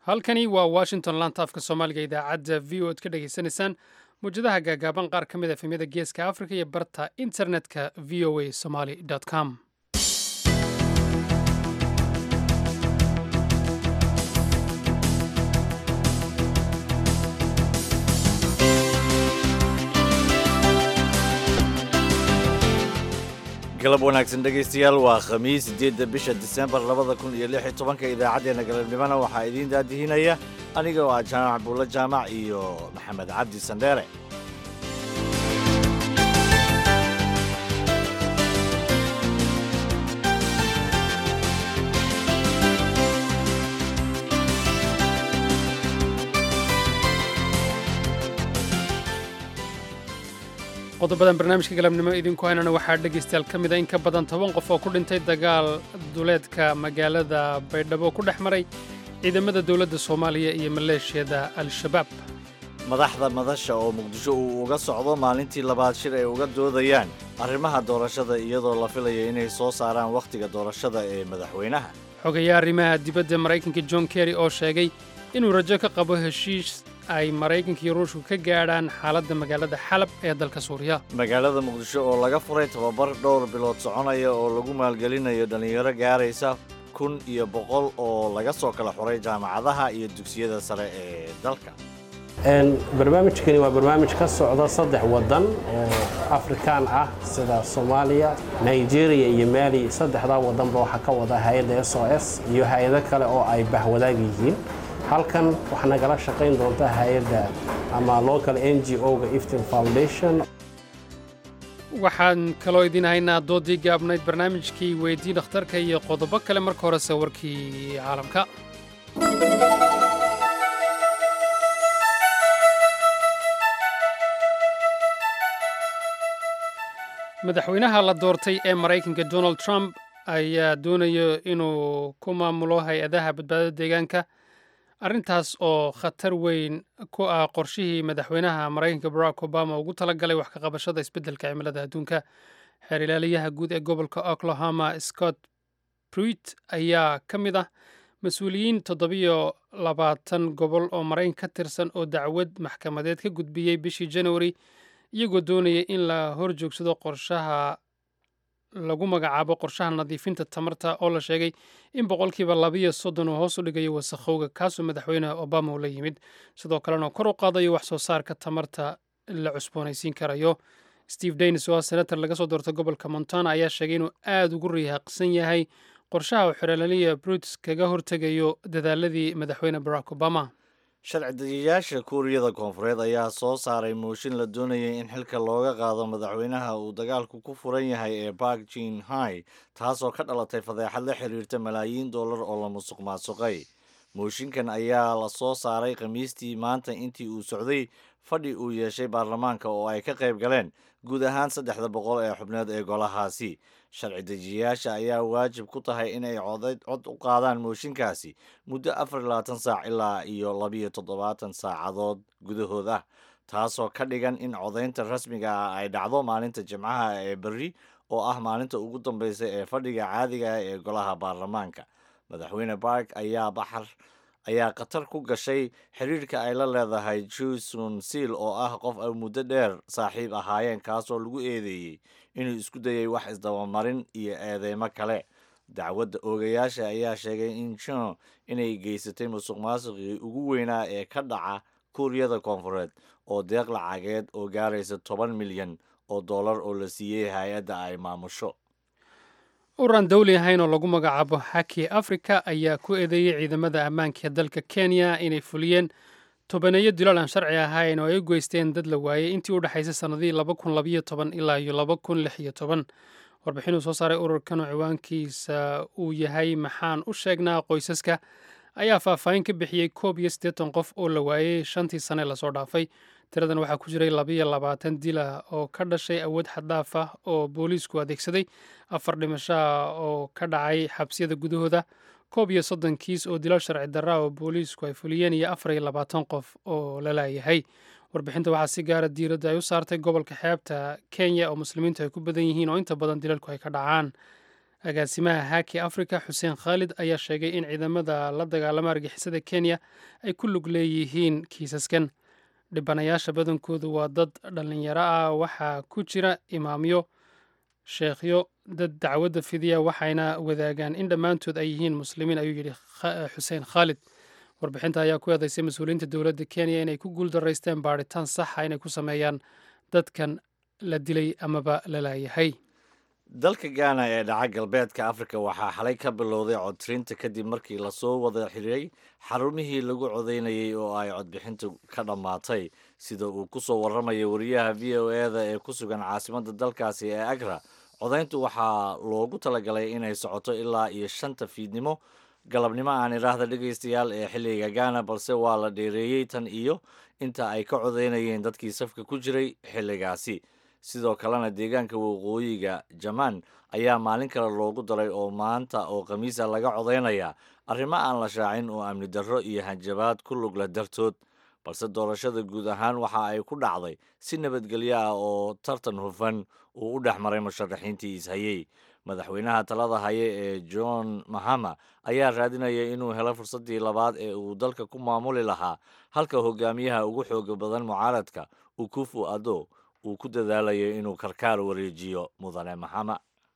halkani waa washington laanta afka soomaaliga idaacadda v o ad ka dhagaysanaysaan mawjadaha gaagaaban qaar ka mid a efemyada geeska africa iyo barta internetka v o a somaly com galab wanaagsan dhegaystayaal waa khamiis 8 bisha Diseembar 2016 idaacadeena galabnimana waxaa idiin daadihinaya aniga oo Jaamac Buulla Jaamac iyo Maxamed Cabdi Sandere. qodobadan barnaamijka galabnimo idinku haynana waxaa dhegaystayaal ka mid a in ka badan 10 qof oo ku dhintay dagaal duleedka magaalada Baydhabo ku dhex maray ciidamada dawladda Soomaaliya iyo maleeshiyada Al-Shabaab. Madaxda madasha oo Muqdisho uu uga socdo maalintii labaad shir ay uga doodayaan arrimaha doorashada iyadoo la filayo inay soo saaraan waqtiga doorashada ee madaxweynaha. Xogayaha arrimaha dibadda Mareykanka John Kerry oo sheegay inuu rajo ka qabo heshiis ay Mareykanka iyo Ruushku ka gaadhaan xaaladda magaalada Xalab ee dalka Suuriya. Magaalada Muqdisho oo laga furay tababar dhowr bilood soconaya oo lagu maalgelinayo dhalinyaro gaaraysa 1,100 oo laga soo kala xuray jaamacadaha iyo dugsiyada sare ee dalka. barnaamijkani waa barnaamij ka socda 3 wadan oo Afrikaan ah sida Soomaaliya, Nigeria iyo Mali. 3 wadanba waxa ka wada hay'adda SOS iyo hay'ado kale oo ay bahwadaag yihiin. halkan waxa nagala shaqayn doonta hay'adda ama local NGO-ga Iftin Foundation. waxaan kaloo idin haynaa doodii gaabnayd barnaamijkii weydii dhakhtarka iyo qodobo kale marka hore sawirkii caalamka. madaxweynaha la doortay ee Mareykanka Donald Trump ayaa doonaya inuu ku maamulo hay-adaha badbaadada deegaanka arrintaas oo khatar weyn ku ah qorshihii madaxweynaha Mareykanka Barack Obama ugu talagalay wax ka qabashada isbeddelka cimilada adduunka. xeer ilaaliyaha guud ee gobolka Oklahoma Scott Pruitt ayaa ka mid ah mas-uuliyiin 27 gobol oo Mareykanka ka tirsan oo dacwad maxkamadeed ka gudbiyey bishii January iyagoo doonaya in la horjoogsado qorshaha lagu magacaabo qorshaha nadiifinta tamarta oo la sheegay in 32% uu hoos u dhigayo wasakhowga kaasoo madaxweyne Obama uu la yimid sidoo kalena kor u qaadayo wax soo saarka tamarta la cusboonaysiin karayo. Steve Daines oo senator laga soo doortay gobolka Montana ayaa sheegay inuu aad ugu riyaaqsan yahay qorshaha uu xeerlaaliya Pruitt kaga hortegayo dadaaladii madaxweyne Barack Obama. sharci dejiyaasha Kuuriyada Koonfureed ayaa soo saaray mooshin la doonayay in xilka looga qaado madaxweynaha uu dagaalku ku furan yahay ee Park Geun-hye taasoo ka dhalatay fadeexad la xiriirta malaayiin dollar oo la musuqmaasuqay. mooshinkan ayaa la soo saaray Khamiistii maanta intii uu socday fadhi uu yeeshay baarlamaanka oo ay ka qayb galeen guud ahaan 300 ee xubnood ee golahaasi. sharci dejiyaasha ayaa waajib ku tahay inay cod u qaadaan mooshinkaasi muddo 24 saac ilaa iyo 72 saacadood gudahood ah taasoo ka dhigan in codaynta rasmiga ah ay dhacdo maalinta Jimcaha ee berri oo ah maalinta ugu dambaysa ee fadhiga caadiga ah ee golaha baarlamaanka. madaxweyne Park ayaa qatar ku gashay xiriirka ay la leedahay Choi Soon-sil oo ah qof ay muddo dheer saaxiib ahaayeen kaasoo lagu eedeeyay inuu isku dayay wax isdabamarin iyo eedeymo kale. dacwadda oogayaasha ayaa sheegay in Choi inay geysatay musuqmaasuqii ugu weynaa ee ka dhaca Kuuriyada Koonfureed oo deeq lacageed oo gaaraysa 10 milyan oo dollar oo la siiyey hay'adda ay maamusho. uran dawli ahayn oo lagu magacaabo Haki Africa ayaa ku eedeeyay ciidamada ammaanka ee dalka Kenya inay fuliyeen tobaneeyo dilal aan sharci ahayn oo ay u geysteen dad la waayay intii u dhaxaysay sanadihii 2012 ilaa 2016. warbixin uu soo saaray ururkan oo ciwaankiisa uu yahay maxaan u sheegnaa qoysaska ayaa faahfaahin ka bixiyey 81 qof oo la waayay 5 sane la soo dhaafay. tiradan waxaa ku jiray 22 dila oo ka dhashay awood xad dhaaf ah oo booliisku adeegsaday, 4 dhimasho oo ka dhacay xabsiyada gudahooda, 31 kiis oo dilal sharci darra oo booliisku ay fuliyeen iyo 24 qof oo la laayahay. warbixinta waxaa si gaara diiradda ay u saartay gobolka xeebta Kenya oo muslimiintu ay ku badan yihiin oo inta badan dilalku ay ka dhacaan. agaasimaha haki africa xuseen khaalid ayaa sheegay in ciidamada la dagaalama argixisada kenya ay ku lug leeyihiin kiisaskan. dhibanayaasha badankoodu waa dad dhallinyaro ah, waxaa ku jira imaamyo, sheekhyo, dad dacwadda fidiya, waxayna wadaagaan in dhammaantood ay yihiin muslimiin, ayuu yidhi xuseen khaalid. warbixinta ayaa ku eedaysay mas-uuliyiinta dowladda kenya inay ku guuldaraysteen baadhitaan saxa inay ku sameeyaan dadkan la dilay amaba la laayahay. dalka gaana ee dhaca galbeedka afrika waxaa xalay ka bilowday codtirinta kadib markii lasoo wada xiriiray xarumihii lagu codaynayay oo ay codbixintu ka dhammaatay, sida uu ku soo warramaya wariyaha v o e-da ee ku sugan caasimadda dalkaasi ee agra. codayntu waxaa loogu talagalay inay socoto ilaa iyo 5 fiidnimo galabnimo aan idhaahda dhegaystayaal ee xilliga gaana, balse waa la dheereeyey tan iyo inta ay ka codaynayeen dadkii safka ku jiray xilligaasi. sidoo kalena deegaanka waqooyiga jamaan ayaa maalin kale loogu daray oo maanta oo khamiisa laga codaynaya arrimo aan la shaacin oo amni darro iyo hanjabaad ku lugla dartood, balse doorashada guud ahaan waxa ay ku dhacday si nabadgelyo ah oo tartan hufan uu u dhex maray musharaxiintii ishayey. madaxweynaha talada haye ee john mahama ayaa raadinaya inuu helo fursaddii labaad ee uu dalka ku maamuli lahaa, halka hogaamiyaha ugu xooga badan mucaaradka ukufu ado uu ku dadaalayo inuu karkaar wareejiyo mudane mahama.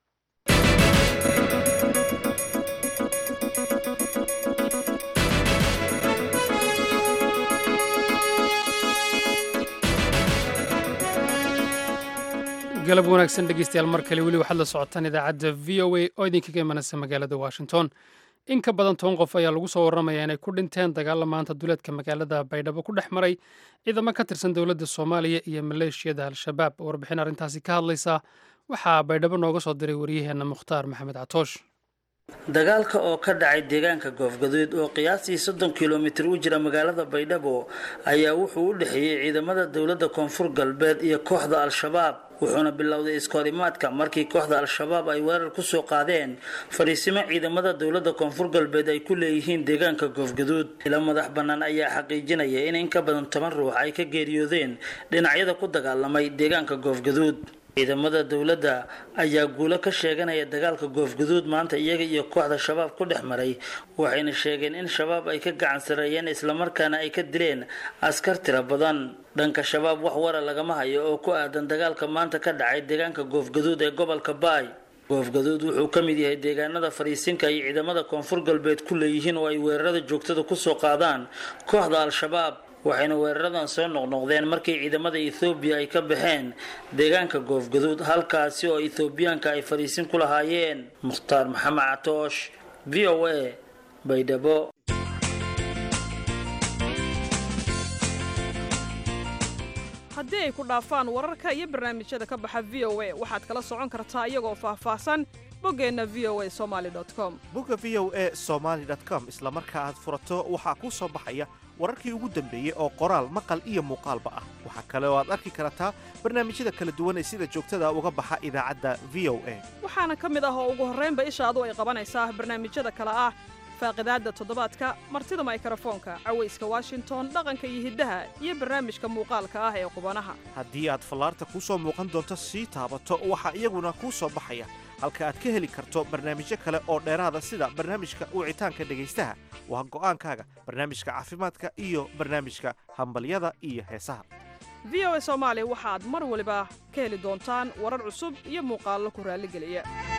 galab wanaagsan dhegeystayaal, mar kale weli waxaad la socotaan idaacadda v o a oo idinkaga imanaysa magaalada washington. in ka badan 10 qof ayaa lagu soo warramaya inay ku dhinteen dagaalla maanta duleedka magaalada baydhabo ku dhex maray ciidamo ka tirsan dowladda soomaaliya iyo maleeshiyada al-shabaab. warbixin arrintaasi ka hadlaysa waxaa baydhabo nooga soo diray wariyaheenna mukhtaar maxamed catoosh. dagaalka oo ka dhacay deegaanka goofgaduud oo qiyaastii 30 kilomitir u jira magaalada baydhabo ayaa wuxuu u dhexeeyay ciidamada dowladda koonfur galbeed iyo kooxda al-shabaab, wuxuuna bilowday iskoorimaadka markii kooxda al-shabaab ay weerar ku soo qaadeen fariisimo ciidamada dowladda koonfur galbeed ay ku leeyihiin deegaanka goofgaduud. ila madax bannaan ayaa xaqiijinaya in ka badan 10 ruux ay ka geeriyoodeen dhinacyada ku dagaalamay deegaanka goofgaduud. ciidamada dowladda ayaa guulo ka sheeganaya dagaalka goofgaduud maanta iyaga iyo kooxda shabaab ku dhex maray, waxayna sheegeen in shabaab ay ka gacan sareeyeen islamarkaana ay ka dileen askar tiro badan. dhanka shabaab wax wara lagama hayo oo ku aadan dagaalka maanta ka dhacay deegaanka goofgaduud ee gobolka baay. goofgaduud wuxuu ka mid yahay deegaanada fariisinka ay ciidamada koonfur galbeed ku leeyihiin oo ay weerarada joogtada ku soo qaadaan kooxda al-shabaab, waxayna weeraradan soo noqnoqdeen markii ciidamada Ethiopia ay ka baxeen deegaanka goofgaduud, halkaasi oo Ethiopiaanka ay fariisin ku lahaayeen. mukhtaar maxamed catoosh, v o a baydhabo. haddii ay ku dhaafaan wararka iyo barnaamijyada ka baxa v o a waxaad kala socon kartaa iyagoo faahfaahsan boggeenna voasomali.com. bogga v o a somali.com isla marka aad furato waxaa kuu soo baxaya wararkii ugu dambeeyey oo qoraal maqal iyo muuqaalba ah. waxaa kale oo aad arki kartaa barnaamijyada kala duwan ee sida joogtada uga baxa idaacadda v o a. waxaana ka mid ah oo ugu horraynba ishaadu ay qabanaysaa barnaamijyada kale ah faaqidaadda toddobaadka, martida mikrofoonka, cawayska washington, dhaqanka iyo hiddaha, iyo barnaamijka muuqaalka ah ee qubanaha. haddii aad fallaarta kuu soo muuqan doonto sii taabato waxaa iyaguna kuu soo baxaya halka aad ka heli karto barnaamijyo kale oo dheeraada sida barnaamijka wicitaanka dhegaystaha, waa go'aankaaga, barnaamijka caafimaadka iyo barnaamijka hambalyada iyo heesaha. v o a soomaali waxaad mar waliba ka heli doontaan warar cusub iyo muuqaallo ku raalligeliya.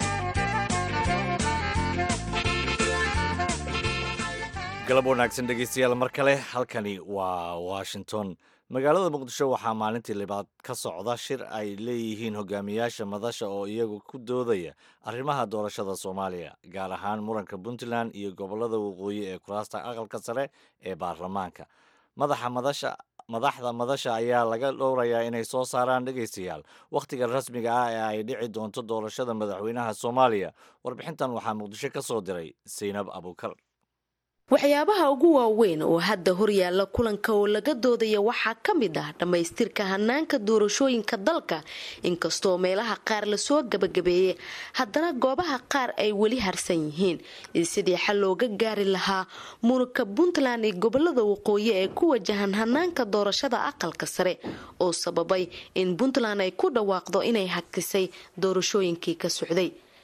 galab wanaagsan dhegeystayaal, mar kale halkani waa washington. magaalada muqdisho waxaa maalintii labaad ka socda shir ay leeyihiin hogaamiyaasha madasha oo iyagu ku doodaya arrimaha doorashada soomaaliya, gaar ahaan muranka puntland iyo gobolada waqooyi ee kuraasta aqalka sare ee baarlamaanka. madaxda madasha ayaa laga dhowrayaa inay soo saaraan dhegeystayaal wakhtiga rasmiga ah ee ay dhici doonto doorashada madaxweynaha soomaaliya. warbixintan waxaa muqdisho ka soo diray saynab abuukar. waxyaabaha ugu waaweyn oo hadda horyaala kulanka oo laga doodaya waxaa ka mid ah dhammaystirka hanaanka doorashooyinka dalka. inkastoo meelaha qaar lasoo gabagabeeyey, haddana goobaha qaar ay weli harsan yihiin sidii xal looga gaari lahaa muranka puntland iyo gobolada waqooyi ee ku wajahan hanaanka doorashada aqalka sare oo sababay in puntland ay ku dhawaaqdo inay hakisay doorashooyinkii ka socday.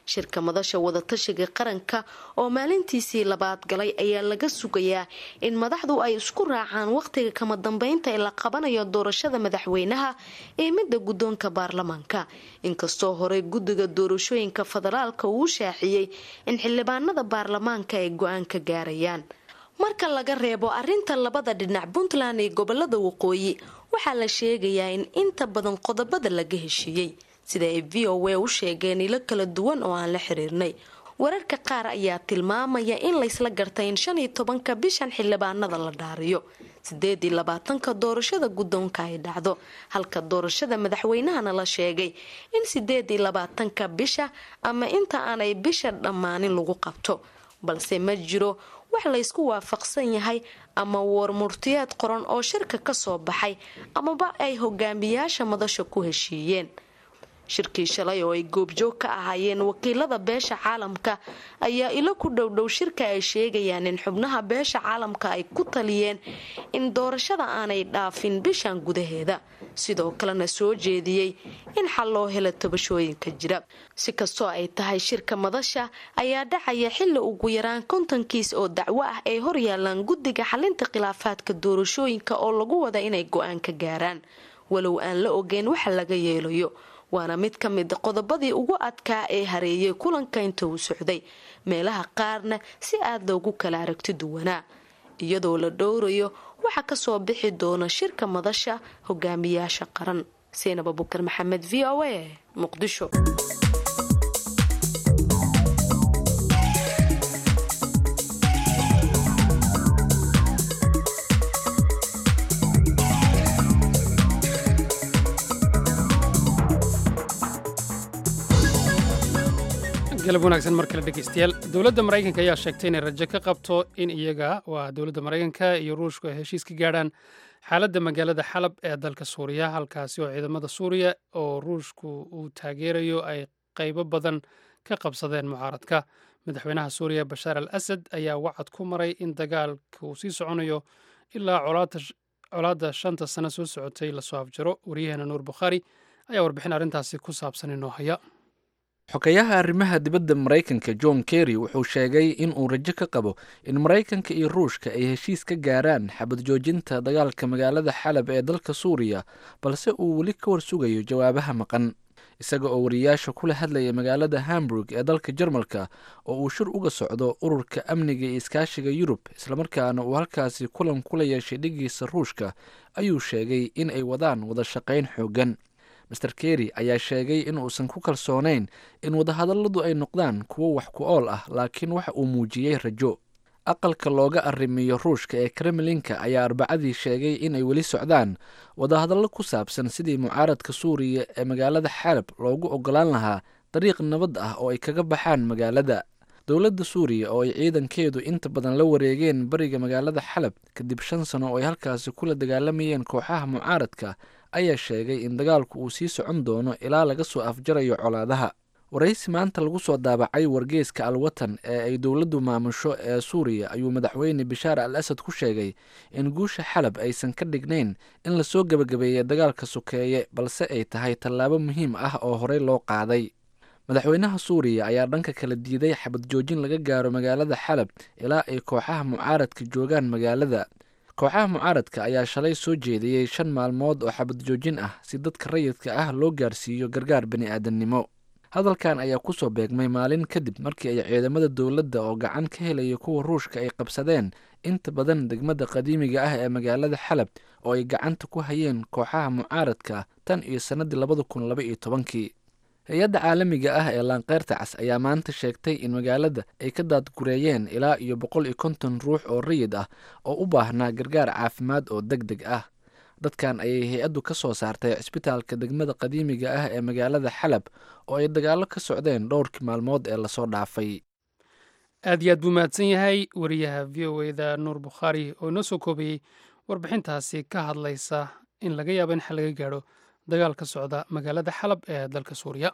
shirka madasha wadatashiga qaranka oo maalintiisii labaad galay ayaa laga sugayaa in madaxdu ay isku raacaan waqtiga kama dambeynta ee la qabanayo doorashada madaxweynaha ee midda guddoonka baarlamaanka inkastoo horey guddiga doorashooyinka federaalka uu shaaciyey in xildhibaanada baarlamaanka ay go-aan ka gaarayaan. marka laga reebo arinta labada dhinac Puntland iyo gobolada waqooyi waxaa la sheegayaa in inta badan qodobada laga heshiiyey sida ay VOA u sheegeen ilo kala duwan oo aan la xiriirnay. wararka qaar ayaa tilmaamaya in la isla gartay in 15 bishan xildhibaanada la dhaariyo 28 doorashada guddoonka ay dhacdo halka doorashada madaxweynahana la sheegay in 28 bisha ama inta aanay bisha dhammaanin lagu qabto balse ma jiro wax la isku waafaqsan yahay ama warmurtiyeed qoran oo shirka ka soo baxay amaba ay hogaamiyaasha madasha ku heshiiyeen. shirkii shalay oo ay goobjoog ka ahaayeen wakiilada beesha caalamka ayaa ilo ku dhowdhow shirka ay sheegayaan in xubnaha beesha caalamka ay ku taliyeen in doorashada aanay dhaafin bishan gudaheeda sidoo kalena soo jeediyey in xal loo helo tabashooyinka jira. si kastoo ay tahay shirka madasha ayaa dhacaya xilli ugu yaraan 50 kiis oo dacwo ah ay hor yaalaan guddiga xalinta khilaafaadka doorashooyinka oo lagu wada inay go-aan ka gaaraan walow aan la ogeyn waxa laga yeelayo. waana mid ka mid qodobadii ugu adkaa ee hareeyay kulanka inta uu socday meelaha qaarna si aad loogu kala aragti duwanaa iyadoo la dhowrayo waxa ka soo bixi doona shirka madasha hogaamiyaasha qaran. Seenab Abubakar Maxamed VOA Muqdisho. galab wanaagsan mar kale dhegeystayaal dowladda maraykanka ayaa sheegtay inay rajo ka qabto in iyaga waa dowladda maraykanka iyo ruushku ay heshiis ka gaadhaan xaaladda magaalada xalab ee dalka suuriya halkaasi oo ciidamada suuriya oo ruushku uu taageerayo ay qaybo badan ka qabsadeen mucaaradka. madaxweynaha suuriya bashaar al asad ayaa wacad ku maray in dagaalka uu sii soconayo ilaa colaadda 5 sano soo socotay lasoo afjaro. waryaheena nuur bukhaari ayaa warbixin arrintaasi ku saabsan inoo haya. xogayaha arrimaha dibadda maraykanka John Kerry wuxuu sheegay in uu rajo ka qabo in maraykanka iyo ruushka ay heshiis ka gaaraan xabad joojinta dagaalka magaalada xalab ee dalka suuriya balse uu weli ka warsugayo jawaabaha maqan. isaga oo wariyaasha kula hadlaya magaalada Hamburg ee dalka Jarmalka oo uu shir uga socdo ururka amniga iyo iskaashiga Yurub islamarkaana uu halkaasi kulan kula yeeshay dhigiisa ruushka ayuu sheegay in ay wadaan wada shaqayn xoogan. Mr. Kerry ayaa sheegay in uusan ku kalsoonayn in wadahadalladu ay noqdaan kuwo wax ku ool ah laakiin waxa uu muujiyey rajo. aqalka looga arrimiyo ruushka ee Kremlinka ayaa arbacadii sheegay in ay weli socdaan wadahadallo ku saabsan sidii mucaaradka Suuriya ee magaalada Xalab loogu ogolaan lahaa dariiq nabad ah oo ay kaga baxaan magaalada. dowladda Suuriya oo ay ciidankeedu inta badan la wareegeen bariga magaalada Xalab kadib 5 sano oo ay halkaasi kula dagaalamayeen kooxaha mucaaradka ayaa sheegay in dagaalku uu sii socon doono ilaa laga soo afjarayo colaadaha. waraysi maanta lagu soo daabacay wargeyska Al-Watan ee ay dowladdu maamusho ee Suuriya ayuu madaxweyne Bashaar al-Asad ku sheegay in guusha Xalab aysan ka dhignayn in la soo gabagabeeyo dagaalka sokeeye balse ay tahay tallaabo muhiim ah oo horey loo qaaday. madaxweynaha Suuriya ayaa dhanka kala diiday xabad joojin laga gaaro magaalada Xalab ilaa ay kooxaha mucaaradka joogaan magaalada. kooxaha mucaaradka ayaa shalay soo jeediyey 5 maalmood oo xabad joojin ah si dadka rayidka ah loo gaarsiiyo gargaar bini'aadanimo. hadalkan ayaa ku soo beegmay maalin kadib markii ay ciidamada dowladda oo gacan ka helaya kuwa ruushka ay qabsadeen inta badan degmada qadiimiga ah ee magaalada Xalab oo ay gacanta ku hayeen kooxaha mucaaradka tan iyo sanadii 2012. hay-adda caalamiga ah ee Laanqeyrta Cas ayaa maanta sheegtay in magaalada ay ka daadgureeyeen ilaa iyo 150 ruux oo rayid ah oo u baahnaa gargaar caafimaad oo degdeg ah. dadkan ayay hay-addu ka soo saartay cisbitaalka degmada qadiimiga ah ee magaalada Xalab oo ay dagaallo ka socdeen dhowrkii maalmood ee lasoo dhaafay. aad iyo aad buu mahadsan yahay wariyaha VOA-da Nuur Bukhaari oo inoo soo koobayey warbixintaasi ka hadlaysa in laga yaabo in xal laga gaadho dagaal ka socda magaalada Xalab ee dalka Suuriya.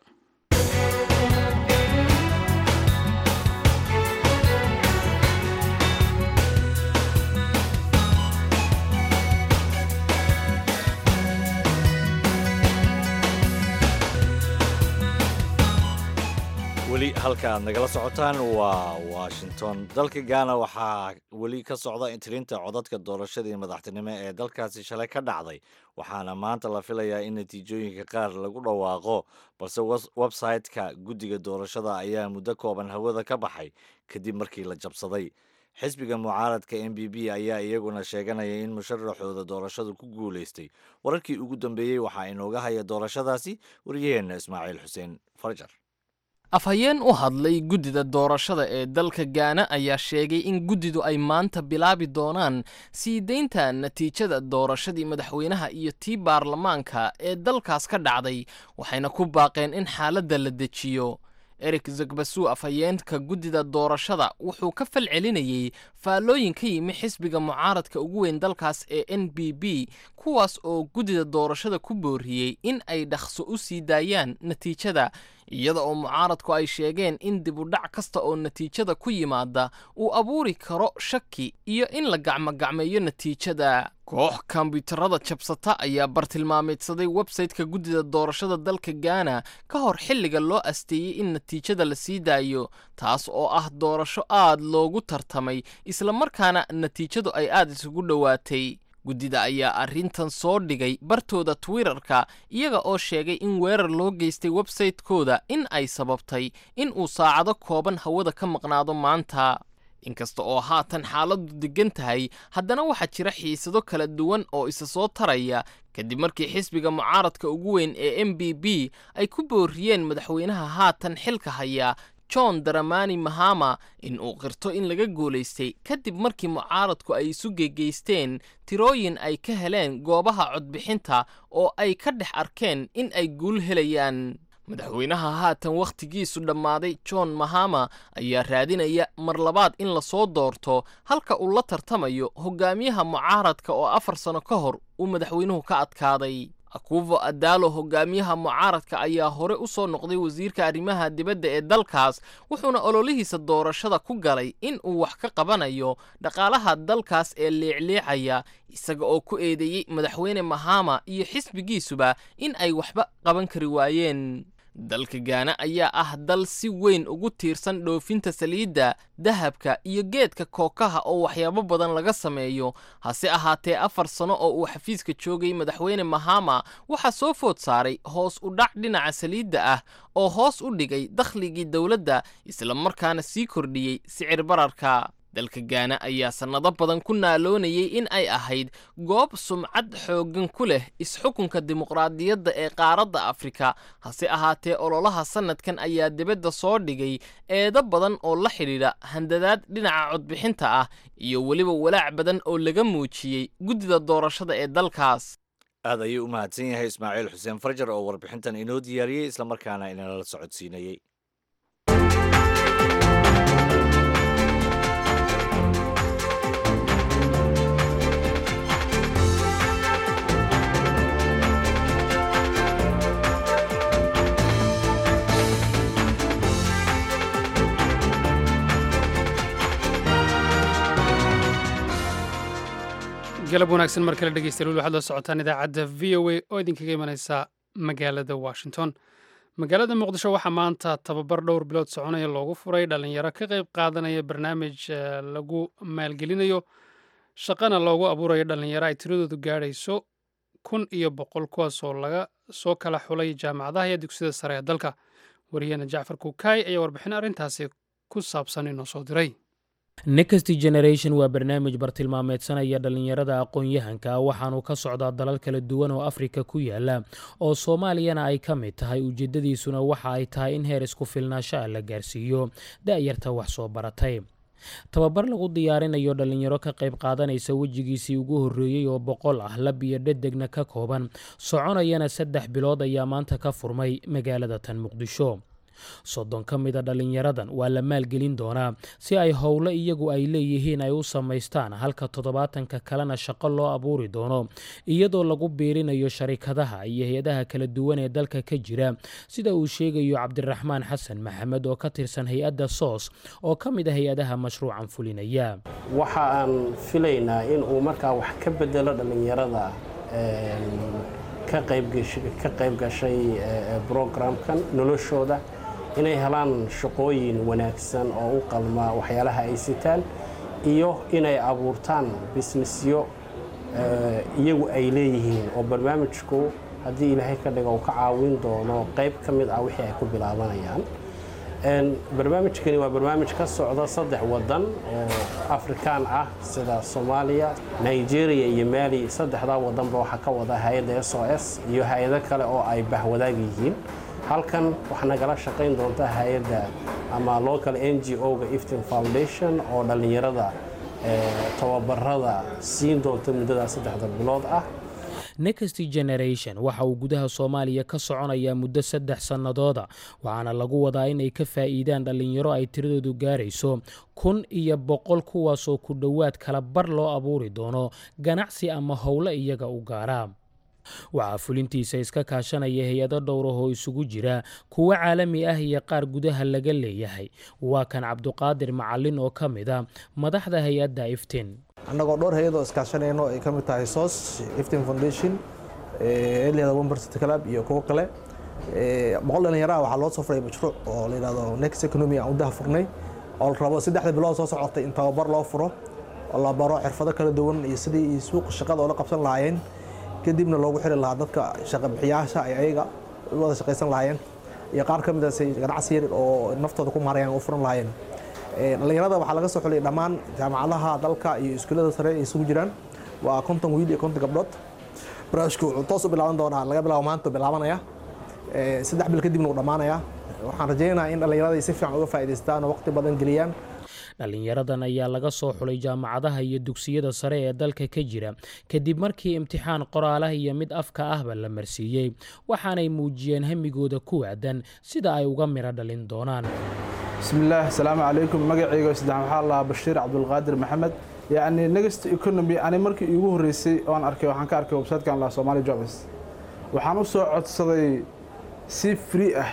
weli halka aad nagala socotaan waa washington. dalka gaana waxaa weli ka socda intirinta codadka doorashadii madaxtinimo ee dalkaasi shalay ka dhacday, waxaana maanta la filayaa in natiijooyinka qaar lagu dhawaaqo, balse website-ka guddiga doorashada ayaa muddo kooban hawada ka baxay kadib markii la jabsaday. xisbiga mucaaradka MBB ayaa iyaguna sheeganaya in musharaxooda doorashadu ku guulaystay. wararkii ugu dambeeyey waxaa inooga haya doorashadaasi wariyaheenna Ismaaciil Xuseen Farjar. afhayeen u hadlay guddida doorashada ee dalka gaana ayaa sheegay in guddidu ay maanta bilaabi doonaan sii deynta natiijada doorashadii madaxweynaha iyo tii baarlamaanka ee dalkaas ka dhacday, waxayna ku baaqeen in xaaladda la dejiyo. erik zagbasu afhayeenka guddida doorashada wuxuu ka fal celinayey faallooyin ka yimi xisbiga mucaaradka ugu weyn dalkaas ee NBB, kuwaas oo guddida doorashada ku booriyey in ay dhaqso u sii daayaan natiijada, iyada oo mucaaradku ay sheegeen in dib u dhac kasta oo natiijada ku yimaada uu abuuri karo shaki iyo in la gacmogacmeeyo natiijada. koox kombiyuutarada jabsata ayaa bartilmaameedsaday websayte-ka guddida doorashada dalka gaana ka hor xilliga loo asteeyey in natiijada la sii daayo, taas oo ah doorasho aad loogu tartamay islamarkaana natiijadu ay aad isugu dhowaatay. guddida ayaa arrintan soo dhigay bartooda Twitter-ka iyaga oo sheegay in weerar loo geystay websayte-kooda in ay sababtay in uu saacado kooban hawada ka maqnaado maanta. inkasta oo haatan xaaladdu degan tahay, haddana waxaa jira xiisado kala duwan oo isa soo taraya kadib markii xisbiga mucaaradka ugu weyn ee MBB ay ku booriyeen madaxweynaha haatan xilka haya John Dramani Mahama in uu qirto in laga guulaystay kadib markii mucaaradku ay isu gegeysteen tirooyin ay ka heleen goobaha codbixinta oo ay ka dhex arkeen in ay guul helayaan. madaxweynaha haatan wakhtigiisu dhammaaday John Mahama ayaa raadinaya mar labaad in la soo doorto, halka uu la tartamayo hogaamiyaha mucaaradka oo 4 sano ka hor uu madaxweynuhu ka adkaaday. Akufo Addo, hogaamiyaha mucaaradka, ayaa hore u soo noqday wasiirka arrimaha dibadda ee dalkaas, wuxuuna ololihiisa doorashada ku galay in uu wax ka qabanayo dhaqaalaha dalkaas ee leecleecaya, isaga oo ku eedeeyey madaxweyne Mahama iyo xisbigiisuba in ay waxba qaban kari waayeen. dalka gaana ayaa ah dal si weyn ugu tiirsan dhoofinta saliidda, dahabka iyo geedka kookaha oo waxyaabo badan laga sameeyo. hase ahaatee 4 sano oo uu xafiiska joogay madaxweyne Mahama waxaa soo food saaray hoos u dhac dhinaca saliidda ah oo hoos u dhigay dakhligii dowladda isla markaana sii kordhiyey sicir bararka. dalka gaana ayaa sannado badan ku naaloonayay in ay ahayd goob sumcad xooggan ku leh isxukunka dimuqraadiyadda ee qaaradda Afrika. hase ahaatee ololaha sanadkan ayaa dibadda soo dhigay eedo badan oo la xidhiidha handadaad dhinaca codbixinta ah iyo weliba walaac badan oo laga muujiyey guddida doorashada ee dalkaas. aad ayuu u mahadsan yahay Ismaaciil Xuseen Farjar oo warbixintan inoo diyaariyey islamarkaana inala socodsiinayay. galab wanaagsan mar kale dhegeystayaal waxaad la socotaan idaacadda VOA oo idinkaga imanaysa magaalada Washington. magaalada Muqdisho waxaa maanta tababar dhowr bilood soconaya loogu furay dhalinyaro ka qayb qaadanaya barnaamij lagu maalgelinayo shaqana loogu abuurayo dhalinyaro ay tiradoodu gaadhayso 1,100 kuwaasoo laga soo kala xulay jaamacadaha iyo dugsiyada sare ee dalka. wariyahena Jacfar Kukaay ayaa warbixin arrintaasi ku saabsan inoo soo diray. Next Generation waa barnaamij bartilmaameedsanaya dhalinyarada aqoon-yahanka waxaanu ka socdaa dalal kala duwan oo Afrika ku yaala oo Soomaaliyana ay ka mid tahay. ujeedadiisuna waxa ay tahay in heer isku filnaansho la gaarsiiyo da'yarta wax soo baratay. tababar lagu diyaarinayo dhalinyaro ka qayb qaadanaysa wejigiisii ugu horreeyay oo 100 ah, lab iyo dhedegna ka kooban, soconayana 3 bilood ayaa maanta ka furmay magaalada tan Muqdisho. 30 ka mid ah dhalinyaradan waa la maalgelin doonaa si ay howlo iyagu ay leeyihiin ay u samaystaan, halka 70 kalena shaqo loo abuuri doono iyadoo lagu biirinayo sharikadaha iyo hay'adaha kala duwan ee dalka ka jira, sida uu sheegayo Cabdiraxmaan Xasan Maxamed oo ka tirsan hay'adda SOS oo ka mid ah hay'adaha mashruucan fulinaya. waxa aan filaynaa in uu markaa wax ka bedelo dhalinyarada ka qayb gashay programkan noloshooda inay helaan shaqooyin wanaagsan oo u qalma waxyaalaha ay sitaan iyo inay abuurtaan businessyo iyagu ay leeyihiin oo barnaamijku haddii ilaahay ka dhigo uu ka caawin doono qayb ka mid ah wixii ay ku bilaabanayaan barnaamijkani waa barnaamij ka socda 3 wadan oo Afrikaan ah sida Soomaaliya, Nigeria iyo Mali. 3 wadanba waxa ka wada hay'adda SOS iyo hay'ado kale oo ay bahwadaag yihiin. halkan waxa nagala shaqayn doonta hay'adda ama local NGO-ga Iftin Foundation oo dhalinyarada tababarada siin doonta muddada 3 bilood ah. Next Generation waxa uu gudaha Soomaaliya ka soconaya muddo 3 sanadooda waxaana lagu wadaa in ay ka faa'iidaan dhalinyaro ay tiradoodu gaarayso 1,100 kuwaas oo ku dhawaad kala bar loo abuuri doono ganacsi ama howlo iyaga u gaara. waxaa fulintiisa iska kaashanaya hay'ado dhowr ah oo isugu jira kuwa caalami ah iyo qaar gudaha laga leeyahay. waa kan Cabduqaadir Macallin oo ka mid ah madaxda hay'adda Iftin. annagoo dhowr hay'ado iskaashanayno ay ka mid tahay SOS, Iftin Foundation, Elliot University Club iyo kuwa kale. boqol dhalinyaro waxaa loo soo furay mashruuc oo la yiraahdo Next Economy aan u daahfurnay oo la rabo 3 bilood soo socotay in tababar loo furo oo la baro xirfado kala duwan iyo sidii suuqa shaqada oo la qabsan lahaayeen kadibna loogu xiri lahaa dadka shaqo bixiyaasha ay ayaga wada shaqaysan lahaayeen iyo qaar ka mid ah ganacsi yar oo naftooda ku maarayaan oo furan lahaayeen. dhalinyarada waxaa laga soo xulay dhammaan jaamacadaha dalka iyo iskuulada sare ee isugu jiraan waa 50 wiil iyo 50 gabdhood. barnaamijku wuxuu toos u bilaaban doonaa laga bilaabo maanta bilaabanaya 3 bil kadibna uu dhamaanaya. waxaan rajaynayaa in dhalinyarada si fiican uga faa'iideystaan oo waqti badan geliyaan. dhalinyaradan ayaa laga soo xulay jaamacadaha iyo dugsiyada sare ee dalka ka jira kadib markii imtixaan qoraalaha iyo mid afka ahba la marsiiyey waxaanay muujiyeen hamigooda ku aadan sida ay uga miro dhalin doonaan. bismillaah assalaamu calaykum magacayga saddex waxaa la Bashiir Cabdulqaadir Maxamed. yacni Next Economy ani markii ugu horeysay oo arkay waxaan ka arkay website-kan la Somali Jobs waxaan u soo codsaday si free ah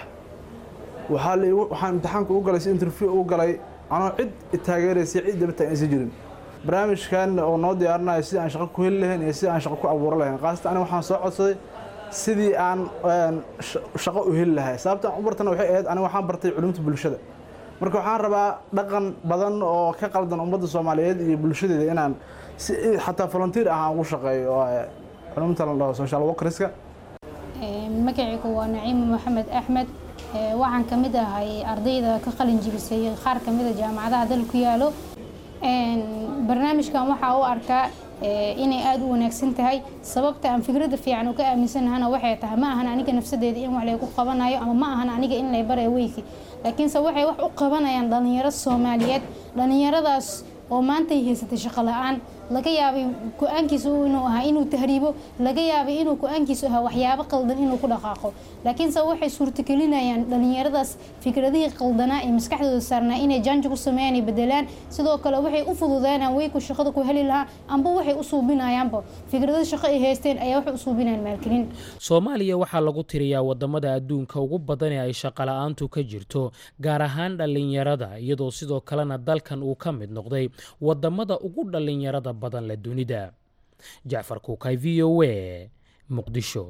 waxaan imtixaanka u galay interview u galay anoo cid taageeraysa cid dibadda aysan jirin. barnaamijkan oo noo diyaarinayo sidii aan shaqo ku heli lahayn iyo sidii aan shaqo ku abuuran lahayn qaasatan aniga waxaan soo codsaday sidii aan shaqo u heli lahay. sababta aan u bartana waxay ahayd aniga waxaan bartay culuumta bulshada marka waxaan rabaa dhaqan badan oo ka qaldan ummadda Soomaaliyeed iyo bulshadeeda inaan si xataa volunteer ah ugu shaqeeyo culuumta la social workerska. magacaygu waa Naciim Maxamed Axmed. waxaan ka mid ahay ardayda ka qalin jibisay qaar ka mid ah jaamacadaha dalka ku yaalo. barnaamijkan waxa uu arkaa inay aad u wanaagsan tahay sababta aan fikrada fiican uga aaminsanahay waxay tahay ma ahan aniga nafsadeeda in wax la ku qabanayo ama ma ahan aniga in la baray weyki laakiin waxay wax u qabanayaan dhalinyaro Soomaaliyeed. dhalinyaradaas oo maanta haysatay shaqo la'aan laga yaabay go'aankiisu inuu ahaa inuu tahriibo laga yaabay inuu go'aankiisu ahaa waxyaabo qaldan inuu ku dhaqaaqo laakiin waxay suurtagelinayaan dhalinyaradaas fikradihii qaldanaa ee maskaxdooda saarnaa inay janjo ku sameeyaan bedelaan sidoo kale waxay u fududeeyaan way ku shaqada ku heli lahaa amba waxay u suubinayaanba fikradaha shaqo ay haysteen ayaa wax u suubinayaan maalgelin. Soomaaliya waxaa lagu tiriyaa wadamada adduunka ugu badan ee ay shaqo la'aantu ka jirto gaar ahaan dhalinyarada iyadoo sidoo kalena dalkan uu ka mid noqday wadamada ugu dhalinyarada badan la dunida. Jaafar Kuukay, VOA, Muqdisho.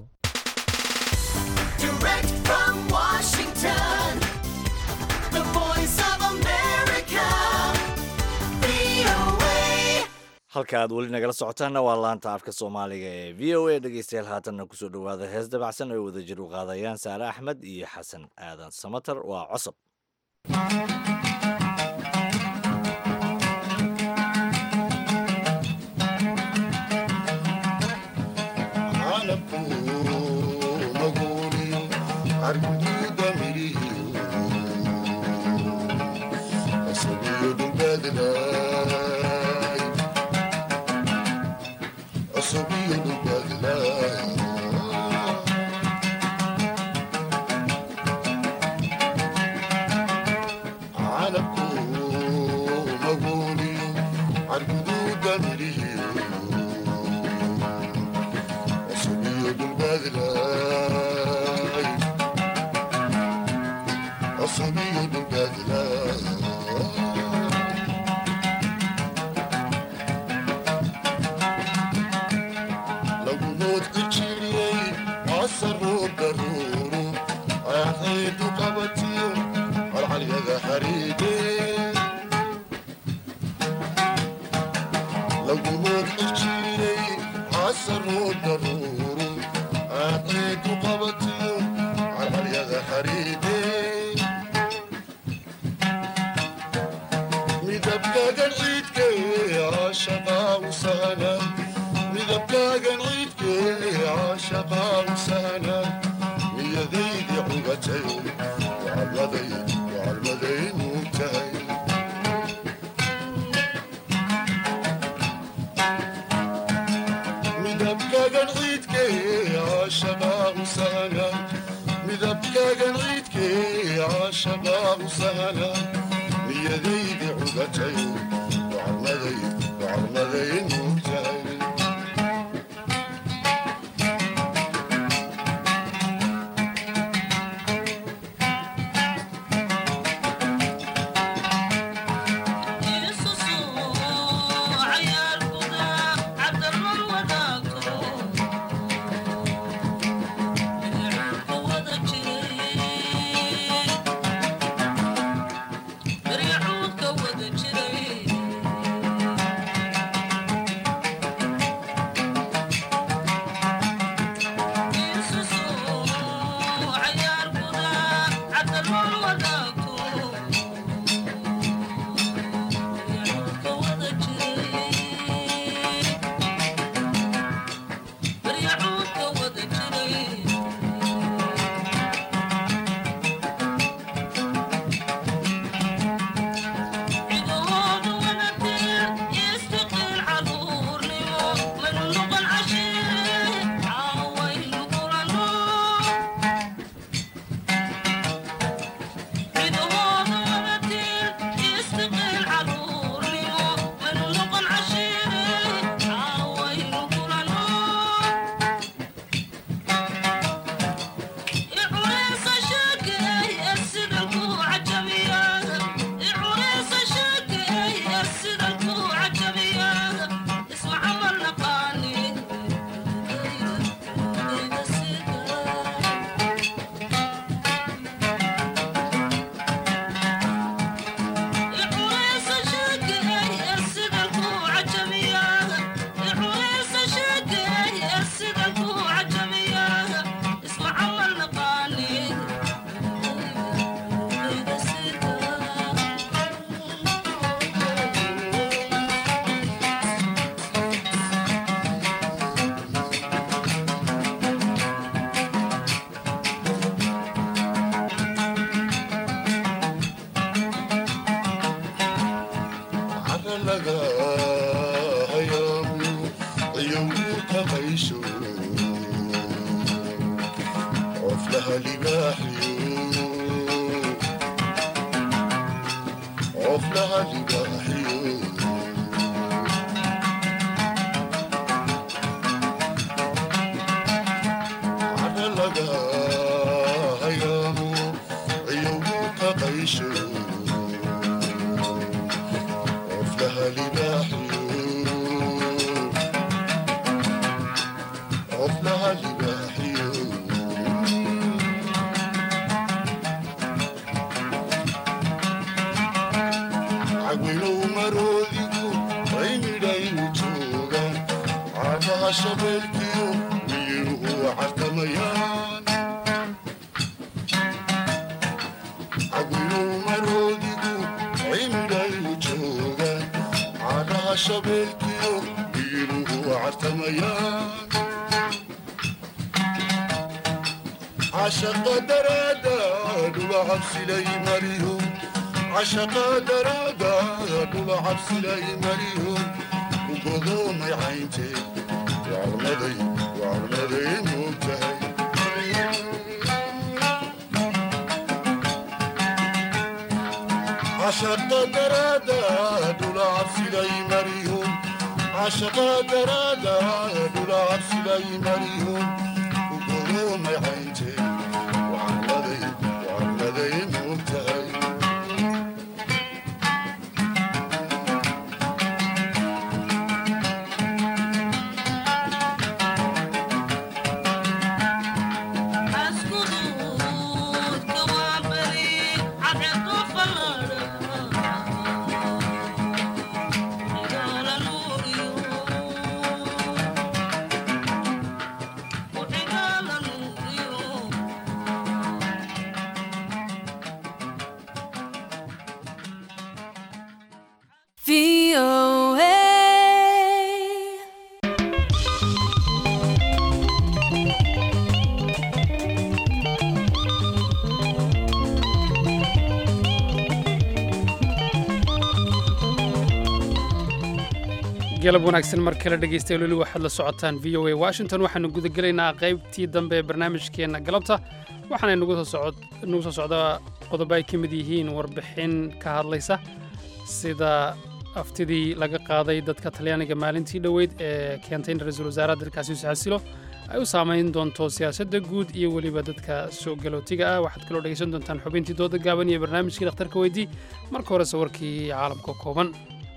Direct from Washington, the voice of America, VOA. halka aad weli nagala socotaanna waa laanta afka Soomaaliga ee VOA. dhageystayaal haatanna ku soo dhawaada hees dabacsan oo wada jir u qaadayaan Saare Axmed iyo Xasan Aadan Samatar. waa cusub. ciidee midabkaagan ciidkee caashaqaa u sahna midabkaagan ciidkee caashaqaa u sahna niyadaydii cugatay wacalmadaynu tahay midabkaagan ciidkee caashaqaa u sahna midabkaagan ciidkee caashaqaa u sahna niyadaydii cugatay wacalmadaynu tahay galab wanaagsan mar kale dhegaystayaal weli waxaad la socotaan v o a washington waxaanu gudagelaynaa qaybtii dambe ee barnaamijkeenna galabta waxaana nagu soo socdaa qodobo ay ka mid yihiin warbixin ka hadlaysa sida aftidii laga qaaday dadka talyaaniga maalintii dhoweyd ee keentay in ra-iisul wasaaraha dalkaasi uu isxasilo ay u saamayn doonto siyaasadda guud iyo weliba dadka soo galootiga ah waxaad kaloo dhegaysan doontaan xubintii dooda gaaban iyo barnaamijkii dhakhtarka weydii marka horese warkii caalamka kooban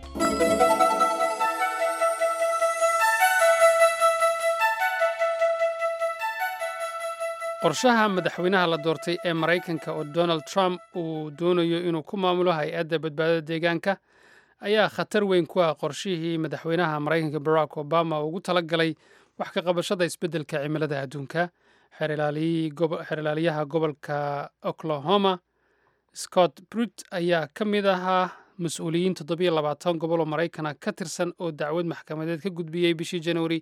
qorshaha madaxweynaha la doortay ee maraykanka oo donald trump uu doonayo inuu ku maamulo hay-adda badbaadada deegaanka ayaa khatar weyn ku ah qorshihii madaxweynaha maraykanka barack obama ugu talagalay wax ka qabashada isbeddelka cimilada adduunka xeer ilaaliyaha gobolka oklahoma scott brut ayaa ka mid ahaa mas-uuliyiin 7 gobol oo maraykana ka tirsan oo dacwad maxkamadeed ka gudbiyey bishii januari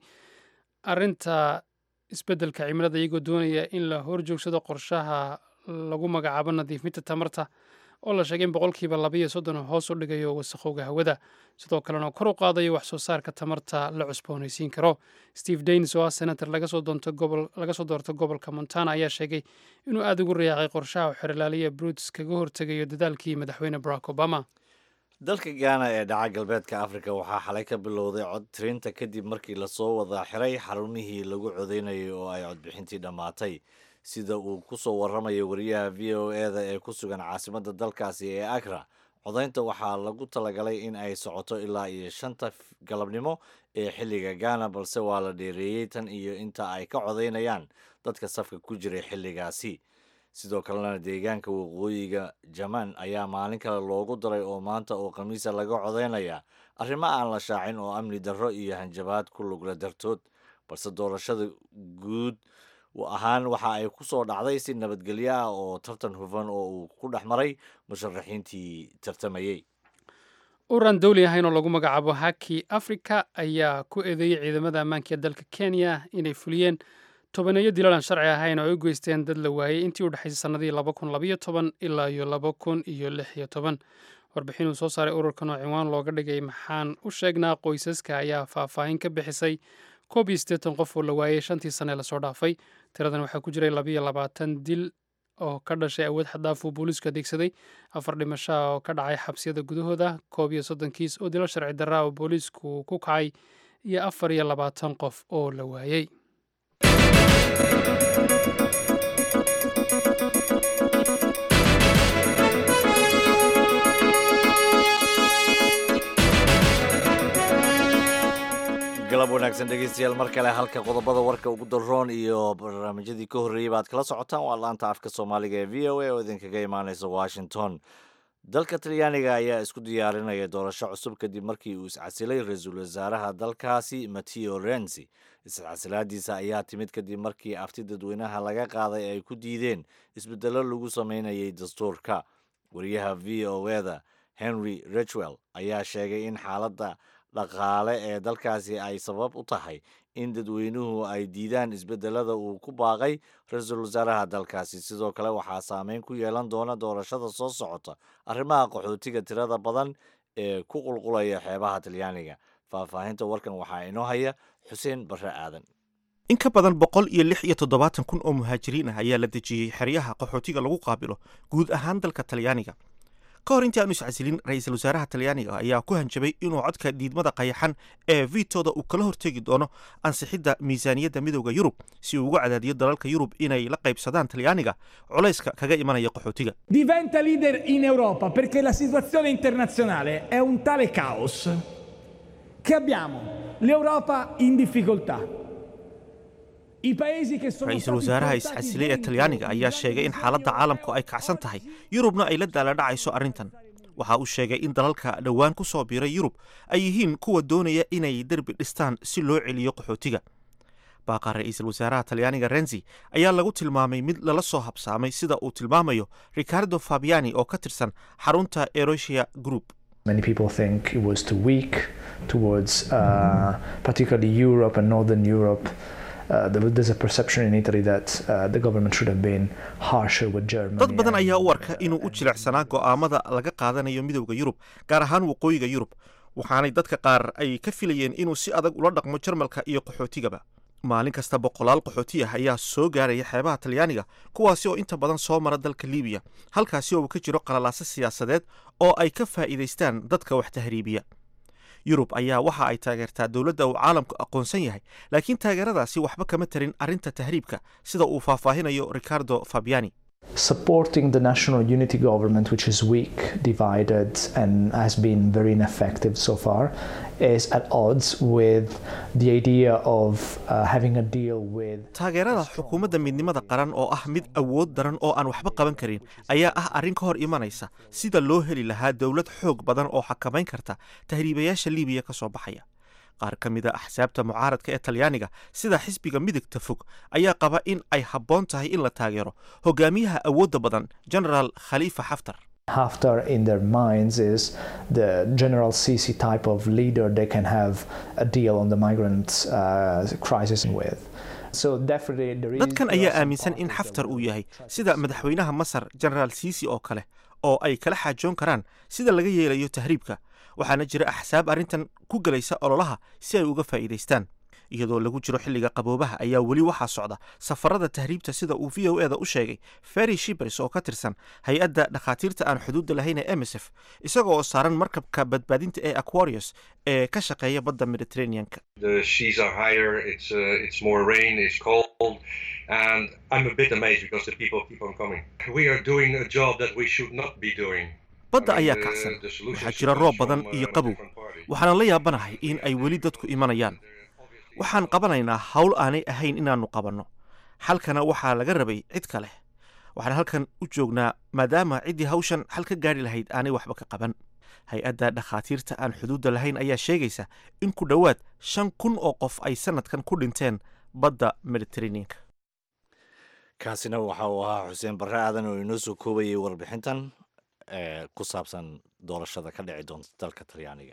arrinta isbeddelka cimilada iyagoo doonaya in la horjoogsado qorshaha lagu magacaabo nadiifinta tamarta oo la sheegay in boqolkiiba 32 hoos u dhigayo wasakhowga hawada sidoo kalena kor u qaadayo wax soo saarka tamarta la cusboonaysiin karo steve daines oo ah senator laga soo doorto gobolka montana ayaa sheegay inuu aad ugu riyaaqay qorshaha xerlaaliya bruts kaga hortegayo dadaalkii madaxweyne barack obama dalka gaana ee dhaca galbeedka afrika waxaa xalay ka bilowday cod tirinta kadib markii lasoo wada xiray xarumihii lagu codeynayay oo ay codbixintii dhammaatay sida uu ku soo warramayo wariyaha v o eda ee ku sugan caasimadda dalkaasi ee akra codaynta waxaa lagu talagalay in ay socoto ilaa iyo 5 galabnimo ee xilliga gaana balse waa la dheereeyey tan iyo inta ay ka codaynayaan dadka safka ku jiray xilligaasi sidoo kalena deegaanka waqooyiga jamaan ayaa maalin kale loogu daray oo maanta oo khamiisa laga codaynaya arrimo aan la shaacin oo amni darro iyo hanjabaad ku lugla dartood balse doorashada guud ahaan waxa ay ku soo dhacday si nabadgelyo ah oo tartan hufan oo uu ku dhex maray musharaxiintii tartamayey uran dawli ahayn oo lagu magacaabo haki africa ayaa ku eedeeyey ciidamada ammaanka ee dalka kenya inay fuliyeen tobaneeyo dilaalan sharci ahayn oo ay u geysteen dad la waayey intii u dhexaysay sannadii 2012 ilaa iyo 2016 warbixin uu soo saaray ururkan oo cinwaan looga dhigay maxaan u sheegnaa qoysaska ayaa faahfaahin ka bixisay 81 qof oo la waayey 5 sane lasoo dhaafay tiradan waxaa ku jiray 22 dil oo ka dhashay awood xadaaf uu booliisku adeegsaday 4 dhimasho oo ka dhacay xabsiyada gudahooda 31 kiis oo dilo sharci darra oo booliisku ku kacay iyo 24 qof oo la waayey galab wanaagsan dhegeystayaal mar kale halka qodobada warka ugu daroon iyo barnaamijyadii ka horreeyey baad kala socotaan waa laanta afka soomaaliga ee v o a oo idinkaga imaaneysa washington dalka talyaaniga ayaa isku diyaarinaya doorasho cusub kadib markii uu iscasilay ra-iisul wasaaraha dalkaasi matteo renzi iscasilaadiisa ayaa timid kadib markii afti dadweynaha laga qaaday ay ku diideen isbedelo lagu sameynayay dastuurka wariyaha v o eda henry richwell ayaa sheegay in xaaladda dhaqaale ee dalkaasi ay sabab u tahay in dadweynuhu ay diidaan isbedelada uu ku baaqay ra-iisul wasaaraha dalkaasi sidoo kale waxaa saameyn ku yeelan doona doorashada soo socota arrimaha qaxootiga tirada badan ee ku qulqulaya xeebaha talyaaniga faahfaahinta warkan waxaa inoo haya xuseen barre aadan in ka badan 176 kun oo muhaajiriin ah ayaa la dejiyey xeryaha qaxootiga lagu qaabilo guud ahaan dalka talyaaniga ka hor intii aanu iscasilin ra-iisul wasaaraha talyaaniga ayaa ku hanjabay inuu codka diidmada qayaxan ee vitooda uu kala hortegi doono ansixidda miisaaniyadda midowda yurub si uu uga cadaadiyo dalalka yurub inay la qaybsadaan talyaaniga culayska kaga imanaya qaxootiga diventa leader in Europa perché la situazione internazionale è un tale caos che abbiamo l'Europa in difficoltà ra-iisul wasaaraha iscasilay ee talyaaniga ayaa sheegay in xaaladda caalamku ay kacsan tahay yurubna ay la daaladhacayso arrintan waxa uu sheegay in dalalka dhowaan ku soo biiray yurub ay yihiin kuwa doonaya inay derbi dhistaan si loo celiyo qaxootiga baaqa ra-iisul wasaaraha talyaaniga renzi ayaa lagu tilmaamay mid lala soo habsaamay sida uu tilmaamayo ricardo fabiani oo ka tirsan xarunta erosia group Many people think it was too weak towards particularly Europe and Northern Europe. There's a perception in Italy that the government should have been harsher with Germany. dad badan ayaa u arka inuu u jilicsanaa go'aamada laga qaadanayo midowda yurub gaar ahaan waqooyiga yurub waxaanay dadka qaar ay ka filayeen inuu si adag ula dhaqmo jarmalka iyo qaxootigaba. maalin kasta boqolaal qaxooti ah ayaa soo gaaraya xeebaha talyaaniga, kuwaasi oo inta badan soo mara dalka liibiya, halkaasi oo uu ka jiro qalalaaso siyaasadeed oo ay ka faa'iidaystaan dadka wax tahriibiya. yurub ayaa waxa ay taageertaa dowladda uu caalamku aqoonsan yahay, laakiin taageeradaasi waxba kama tarin arrinta tahriibka, sida uu faahfaahinayo Ricardo Fabiani. Supporting the national unity government, which is weak, divided, and has been very ineffective so far, is at odds with the idea of having a deal with. taageerada xukuumadda midnimada qaran oo ah mid awood daran oo aan waxba qaban karin ayaa ah arrin ka hor imanaysa sida loo heli lahaa dowlad xoog badan oo xakamayn karta tahriibayaasha liibiya ka soo baxaya. qaar ka mid a axsaabta mucaaradka ee talyaaniga sida xisbiga midigta fog ayaa qaba in ay habboon tahay in la taageero hogaamiyaha awoodda badan generaal khalifa xaftar. Haftar in their minds is the General Sisi type of leader they can have a deal on the migrant crisis with. So definitely there is. dadkan ayaa aaminsan in xaftar uu yahay sida madaxweynaha Masar generaal Sisi oo kale oo ay kala xaajoon karaan sida laga yeelayo tahriibka. waxaana jira axsaab arrintan ku galaysa ololaha si ay uga faa'iidaystaan. iyadoo lagu jiro xilliga qaboobaha ayaa weli waxaa socda safarada tahriibta sida uu VOA-da u sheegay Ferry Shippers oo ka tirsan hay-adda dhakhaatiirta aan xuduudda lahayn ee MSF, isaga oo saaran markabka badbaadinta ee Aquarius ee ka shaqeeya badda Mediterranean-ka. The seas are higher, it's more rain, it's cold, and I'm a bit amazed because the people keep on coming. We are doing a job that we should not be doing. badda ayaa kacsan, waxaa jira roob badan iyo qabow, waxaana la yaabanahay in ay weli dadku imanayaan. waxaan qabanaynaa hawl aanay ahayn inaannu qabanno, xalkana waxaa laga rabay cid kale. waxaan halkan u joognaa maadaama ciddii hawshan xal ka gaari lahayd aanay waxba ka qaban. hay-adda dhakhaatiirta aan xuduudda lahayn ayaa sheegaysa in ku dhowaad 5,000 oo qof ay sanadkan ku dhinteen badda Mediterranean-ka. kaasina waxa uu ahaa xuseen barre aadan oo inoo soo koobayay warbixintan ku saabsan doorashada ka dhici doonta dalka Talyaaniga.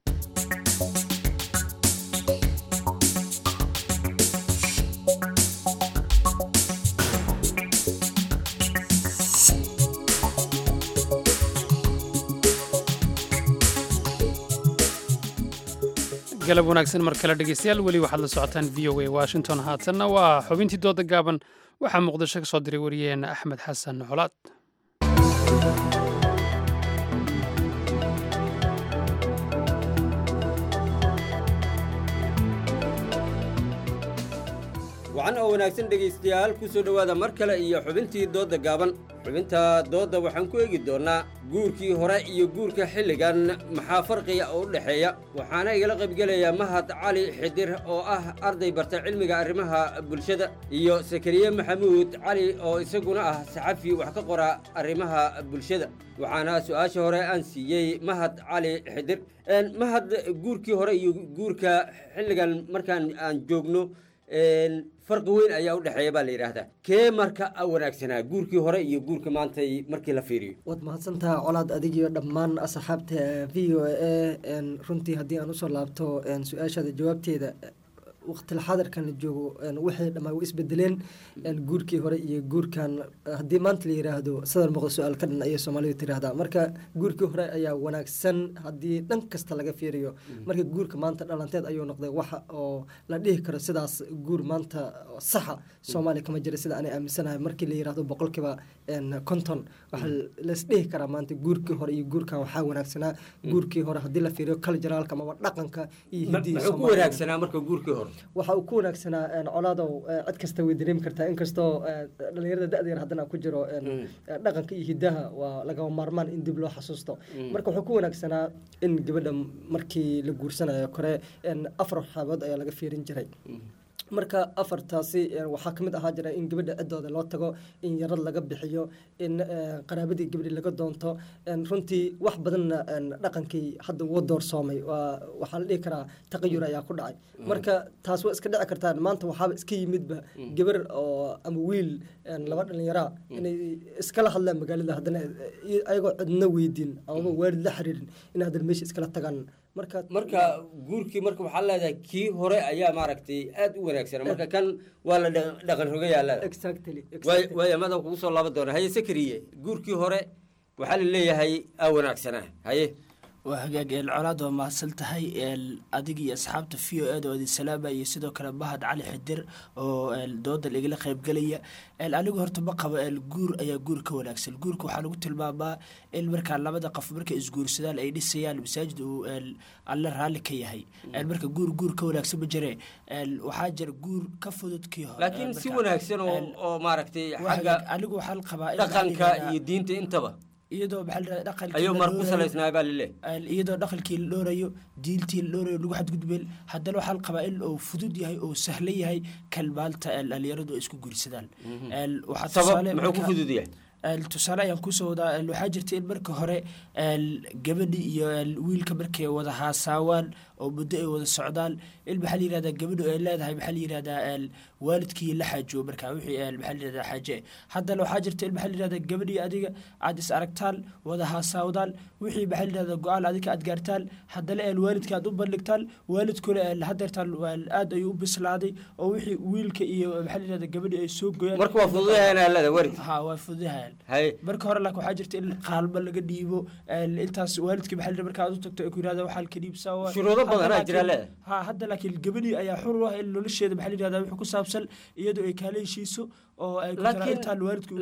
galab wanaagsan mar kale dhegeystayaal, weli waxaad la socotaan VOA Washington. haatanna waa xubintii dooda gaaban, waxaa muqdisho ka soo diray wariyaheena Axmed Xasan Colaad. wacan oo wanaagsan dhegaystayaal ku soo dhowaada mar kale iyo xubintii dooda gaaban. xubinta dooda waxaan ku eegi doonnaa guurkii hore iyo guurka xilligan maxaa farqiya oo u dhexeeya. waxaana igala qaybgelayaa Mahad Cali Xidir oo ah arday barta cilmiga arrimaha bulshada, iyo Sakariye Maxamuud Cali oo isaguna ah saxafi wax ka qora arrimaha bulshada. waxaana su'aasha hore aan siiyey Mahad Cali Xidir. Mahad, guurkii hore iyo guurka xilligan markaan aan joogno farqi weyn ayaa u dhexeeya baa la yidhaahdaa. kee marka wanaagsanaa guurkii hore iyo guurka maanta markii la fiiriyo? waad mahadsantaha Colaad, adig iyo dhammaan asxaabta VOA. runtii haddii aan usoo laabto su-aashaada jawaabteeda, waqti xadarkan la joogo waxay dhammaan way isbedeleen. guurkii hore iyo guurkan haddii maanta la yiraahdo sadar muuqda su-aal ka dhan ayay Soomaalidu tiraahdaa. marka guurkii hore ayaa wanaagsan haddii dhan kasta laga fiiriyo. marka guurka maanta dhalanteed ayuu noqday waxa oo la dhihi karo sidaas guur maanta saxa Soomaaliya kama jira sida aan aaminsanahay. markii la yiraahdo boqolkiiba 50 waxa la isdhihi karaa maanta guurkii hore iyo guurkan waxaa wanaagsanaa. guurkii hore haddii la fiiriyo culturalka ama dhaqanka iyo hidiisa muxuu ku wanaagsanaa marka guurkii hore? waxa uu ku wanaagsanaa Colaadow, cid kasta way dareemi kartaa, inkastoo dhalinyarada da'da yar haddana ku jiro dhaqanka iyo hidaha waa lagama maarmaan in dib loo xasuusto. marka wuxuu ku wanaagsanaa in gabadha markii la guursanayo kore 4 waxyaabood ayaa laga fiirin jiray. marka afartaasi waxaa ka mid ahaa jira in gabadha ciddooda loo tago, in yarad laga bixiyo, in qaraabadii gabadhi laga doonto. runtii wax badanna dhaqankii hadda wuu doorsoomay, waxaa la dhihi karaa taqayur ayaa ku dhacay. marka taas waa iska dhici kartaa maanta waxaaba iska yimidba gabar oo ama wiil laba dhalinyaraa inay iskala hadlaan magaalada, haddana ayagoo cidna weydiin amaba waalid la xiriirin inay haddana meesha iskala tagaan. marka guurkii marka waxaa leedahay kii hore ayaa maaragtay aad u wanaagsan. marka kan waa la dhaqan rogayaa leedahay. waaya madan kugu soo laaban doona. haye Sakariye, guurkii hore waxaa la leeyahay aa wanaagsanaa. haye waa hagaag colaad waa mahadsan tahay adiga iyo asxaabta v o eda oo idin salaama iyo sidoo kale bahad cali xidir oo dooda igala qaybgelaya anigu horta ma qabo guur ayaa guur ka wanaagsan guurka waxaa lagu tilmaamaa in markaa labada qof markay isguursadaan ay dhisayaan masaajid uu alle raalli ka yahay marka guur ka wanaagsan ma jire waxaa jira guur ka fudud kii hore laakiin si wanaagsan oo maaragtay xagga anigu waxaan qabaa dhaqanka iyo diinta intaba iyadoo dhaqankii ayuu mar ku salaysnaa baa lile iyadoo dhaqankii la dhoorayo diintii la dhoorayo lagu xadgudbeen haddana waxaan qabaa in uu fudud yahay oo sahlan yahay kalmaalta dhalinyaradu ay isku guursadaan muxuu ku fudud yahay tusaale ayaan kusoo wadaa waxaa jirta in marka hore gabadhi iyo wiilka markay wada haasaawaan oo muddo ay wada socdaan in maxaa la yihahdaa gabadhu ay leedahay maxaa la yihahdaa waalidkii la xaajiyo markaa wixii maxaa la yihahdaa xaaje haddana waxaa jirta in maxaa la yihahdaa gabadhii adiga aad is aragtaan wada haasaawdaan wixii maxaa la yihahdaa go-aan adiga aad gaartaan haddana waalidka aad u bandhigtaan waalidkuna hadeertaan aad ayuu u bislaaday oo wixii wiilka iyo maxaa la yihahdaa gabadhii ay soo goyaan marka waa fududahay leeda waalid ha waa fududahay marka hore laakiin waxaa jirta in qaalmo laga dhiibo intaas waalidkii maxaa la yihahdaa marka aad u tagto ay ku yihahdaa waxaa ka dhiibsaa shuruudo badan ayaa jira leeda ha hadda laakiin gabadhii ayaa xur u ah in nolosheeda maxaa la yihahdaa wuxuu ku saabsan iyadoo ay kaala heshiiso oo ay intaan waalidku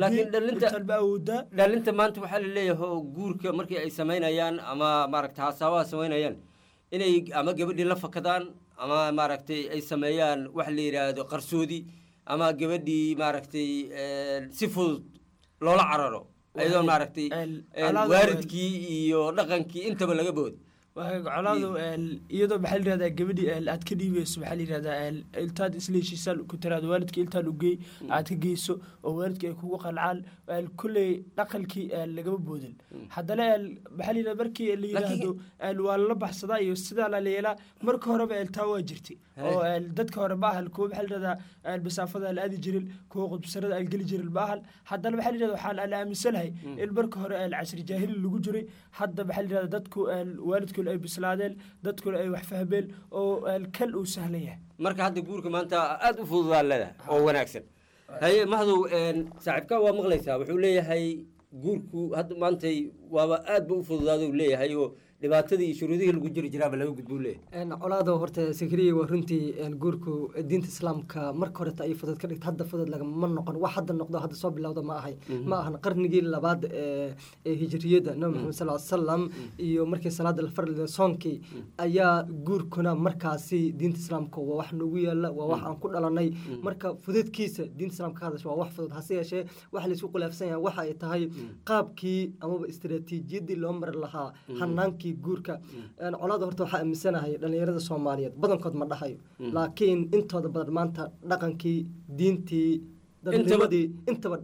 dhalinta maanta waxaa la leeyahay oo guurka markii ay samaynayaan ama maaragtay hasaabaha samaynayaan inay ama gabadhii la fakadaan ama maaragtay ay sameeyaan wax la yidhaahdo qarsoodi ama gabadhii maaragtay si fudud loola cararo iyadoo maaragtay waalidkii iyo dhaqankii intaba laga boodo colaadu iyadoo maxaa la yihahdaa gabadhii aad ka dhiibeyso maxaa la yihahdaa intaad isla heshiisaan ku tiraado waalidka intaan u geey aad ka geyso oo waalidka ay kugu qalcaan kulley dhaqankii lagama boodin haddana maxaa la yihahdaa markii la yidhaahdo waa lala baxsadaa iyo sidaa la yeelaa marka horeba taa waa jirtay oo dadka hore ma ahan kuwa maxaa la yihahdaa masaafada aan aadi jirin kuwa qudbsarada aan geli jirin ma ahan haddana maxaa la yihahdaa waxaan aan aaminsanahay in marka hore casri jaahili lagu jiray hadda maxaa la yihahdaa dadku waalidku ay bislaadeen dadkuna ay wax fahmeen oo kal uu sahlan yahay marka hadda guurka maanta aad u fududaa leedahay oo wanaagsan haye mahdow saaxiibka waa maqlaysaa wuxuu leeyahay guurku hadda maantay waaba aad ba u fududaada uu leeyahay oo dhibaatadii iyo shuruudihii lagu jiri jiraaba laga gudbuu leeyahay colaado horta sakriya waa runtii guurku diinta islaamka marka horeta ay fudud ka dhigta hadda fudud lagama noqon wax hadda noqdo hadda soo bilowda ma ahan qarnigii labaad ee hijriyada nabi maxamed sal salam iyo markii salaada la farlida soonkii ayaa guurkuna markaasi diinta islaamka waa wax nagu yaala waa wax aan ku dhalanay marka fududkiisa diinta islaamka ka hadasha waa wax fudud hase yeeshee waxa laisku khilaafsan yahay waxa ay tahay qaabkii amaba istiraatiijiyadii loo mari lahaa hanaankii guurka colaada horta waxaa aaminsanahay dhalinyarada soomaaliyeed badankood ma dhahayo laakiin intooda badan maanta dhaqankii diintii dadnimadii intaba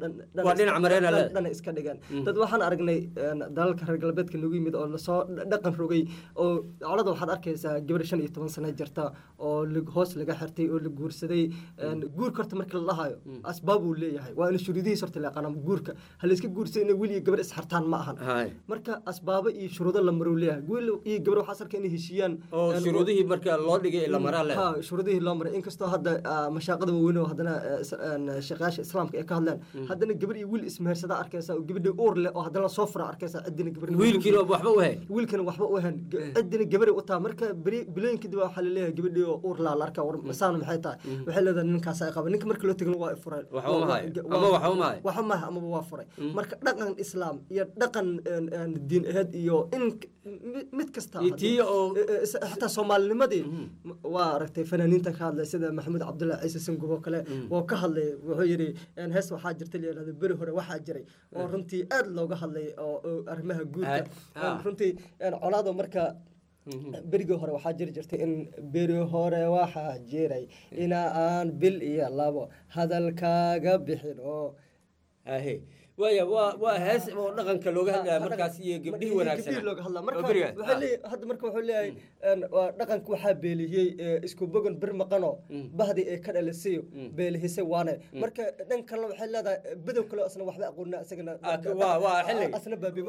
dhana iska dhigan dad waxaan aragnay dalalka reer galbeedka nagu yimid oo lasoo dhaqan rogay oo colada waxaad arkaysaa gabar 15 sano jirta oo hoos laga xirtay oo la guursaday guurka horta marka la dhahayo asbaab uu leeyahay waa in shuruudihiisa horta la yaqaan guurka hal iska guursaday in wili gabar is xirtaan ma ahan marka asbaabo iyo shuruudo la maro leeyahay wiil iyo gabar waxa sarka inay heshiiyaan oo shuruudihii marka loo dhigay la maraa leeyahay shuruudihii loo maray inkastoo hadda mashaaqada weyn oo hadana shaqaasha islaamka ee ka hadlaan haddana gabar iyo wiil ismehersada arkaysa oo gabadha uur leh oo haddana soo fura arkaysa cidina gabar wiilkiina waxba u hayn wiilkana waxba u hayn cidina gabar u taa marka bilooyin kadib waxaa la leeyahay gabadhii oo uur la arkaa war masaan maxay tahay waxay leedahay ninkaas ay qaba ninka marka loo tagana waa furay waxa ma ama waa furay marka dhaqan islaam iyo dhaqan diin ahayd iyo in mid kasta xataa soomaalinimadii waa aragtay fanaaniinta ka hadlay sida maxamed cabdullaahi ciise sangubo kale oo ka hadlay wuxuu yidhi hees waxaa jirta layidhahdo beri hore waxaa jiray oo runtii aad looga hadlay oo arrimaha guurka runtii colaado marka berigii hore waxaa jiri jirtay in beri hore waxaa jiray ina aan bil iyo labo hadalkaaga bixin oo waya waa hees oo dhaqanka looga hadlaya markaas iyo gabdhihii wanaagsan looga hadlaa marka hadda marka wuxuu leeyahay dhaqanka waxaa beeliyey isku bogan bir maqano bahdi ee ka dhalisay beelihisay waane marka dhan kale waxay leedahay badow kale asna waxba aqoonna isagana waa xilli asna baabi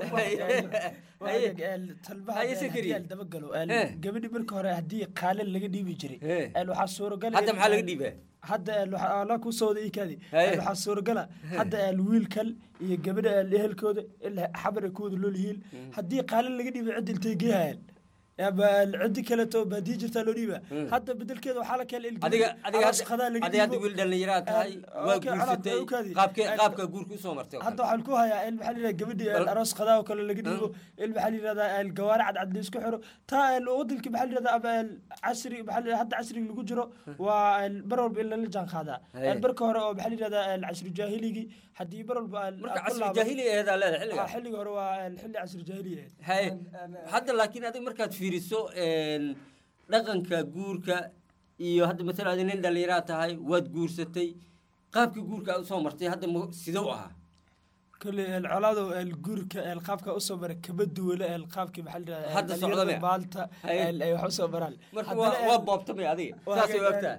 dabagalo gabadhi marka hore haddii qaalin laga dhiibi jiray waxaa suuragal hadda maxaa laga dhiibaa hadda la ku soo wada iikaadi Haye. waxaa suuragala hadda wiilkan iyo gabadha ehelkooda ilaa xabar ay ku wada loolyihiin haddii qaalin laga dhiibay cid intay geeyaan cidi kaleto baadii jirtaa loo dhiiba hadda bedelkeeda waxaa la keenay adiga hadda wiil dhallinyaraa tahay waa guursatay qaabka guurka usoo martay hadda waxaan ku hayaa in maxaa layidhahdaa gabadhii aroos qadaa oo kale laga dhiibo in maxaa layidhahdaa gawaari cadcad la isku xiro taa wadankii maxaa layidhahdaa casri hadda casriga lagu jiro waa bar walba in lala jaan qaadaa barka hore oo maxaa layidhahdaa casri jaahiligii haddii bar walba marka casri jaahili eedaa leedahay xilliga hore waa xilli casri jaahili haye hadda laakiin adiga markaad fiiriso dhaqanka guurka iyo hadda matala adi nin dhallinyaraa tahay waad guursatay qaabkii guurka aad usoo martay hadda sidee u ahaa كل العلاضة الجورك القابك أصلا بركبت ولا القابك محل هذا صعدة بالتا الحصة برال وباب تبي هذه ساسي وقتها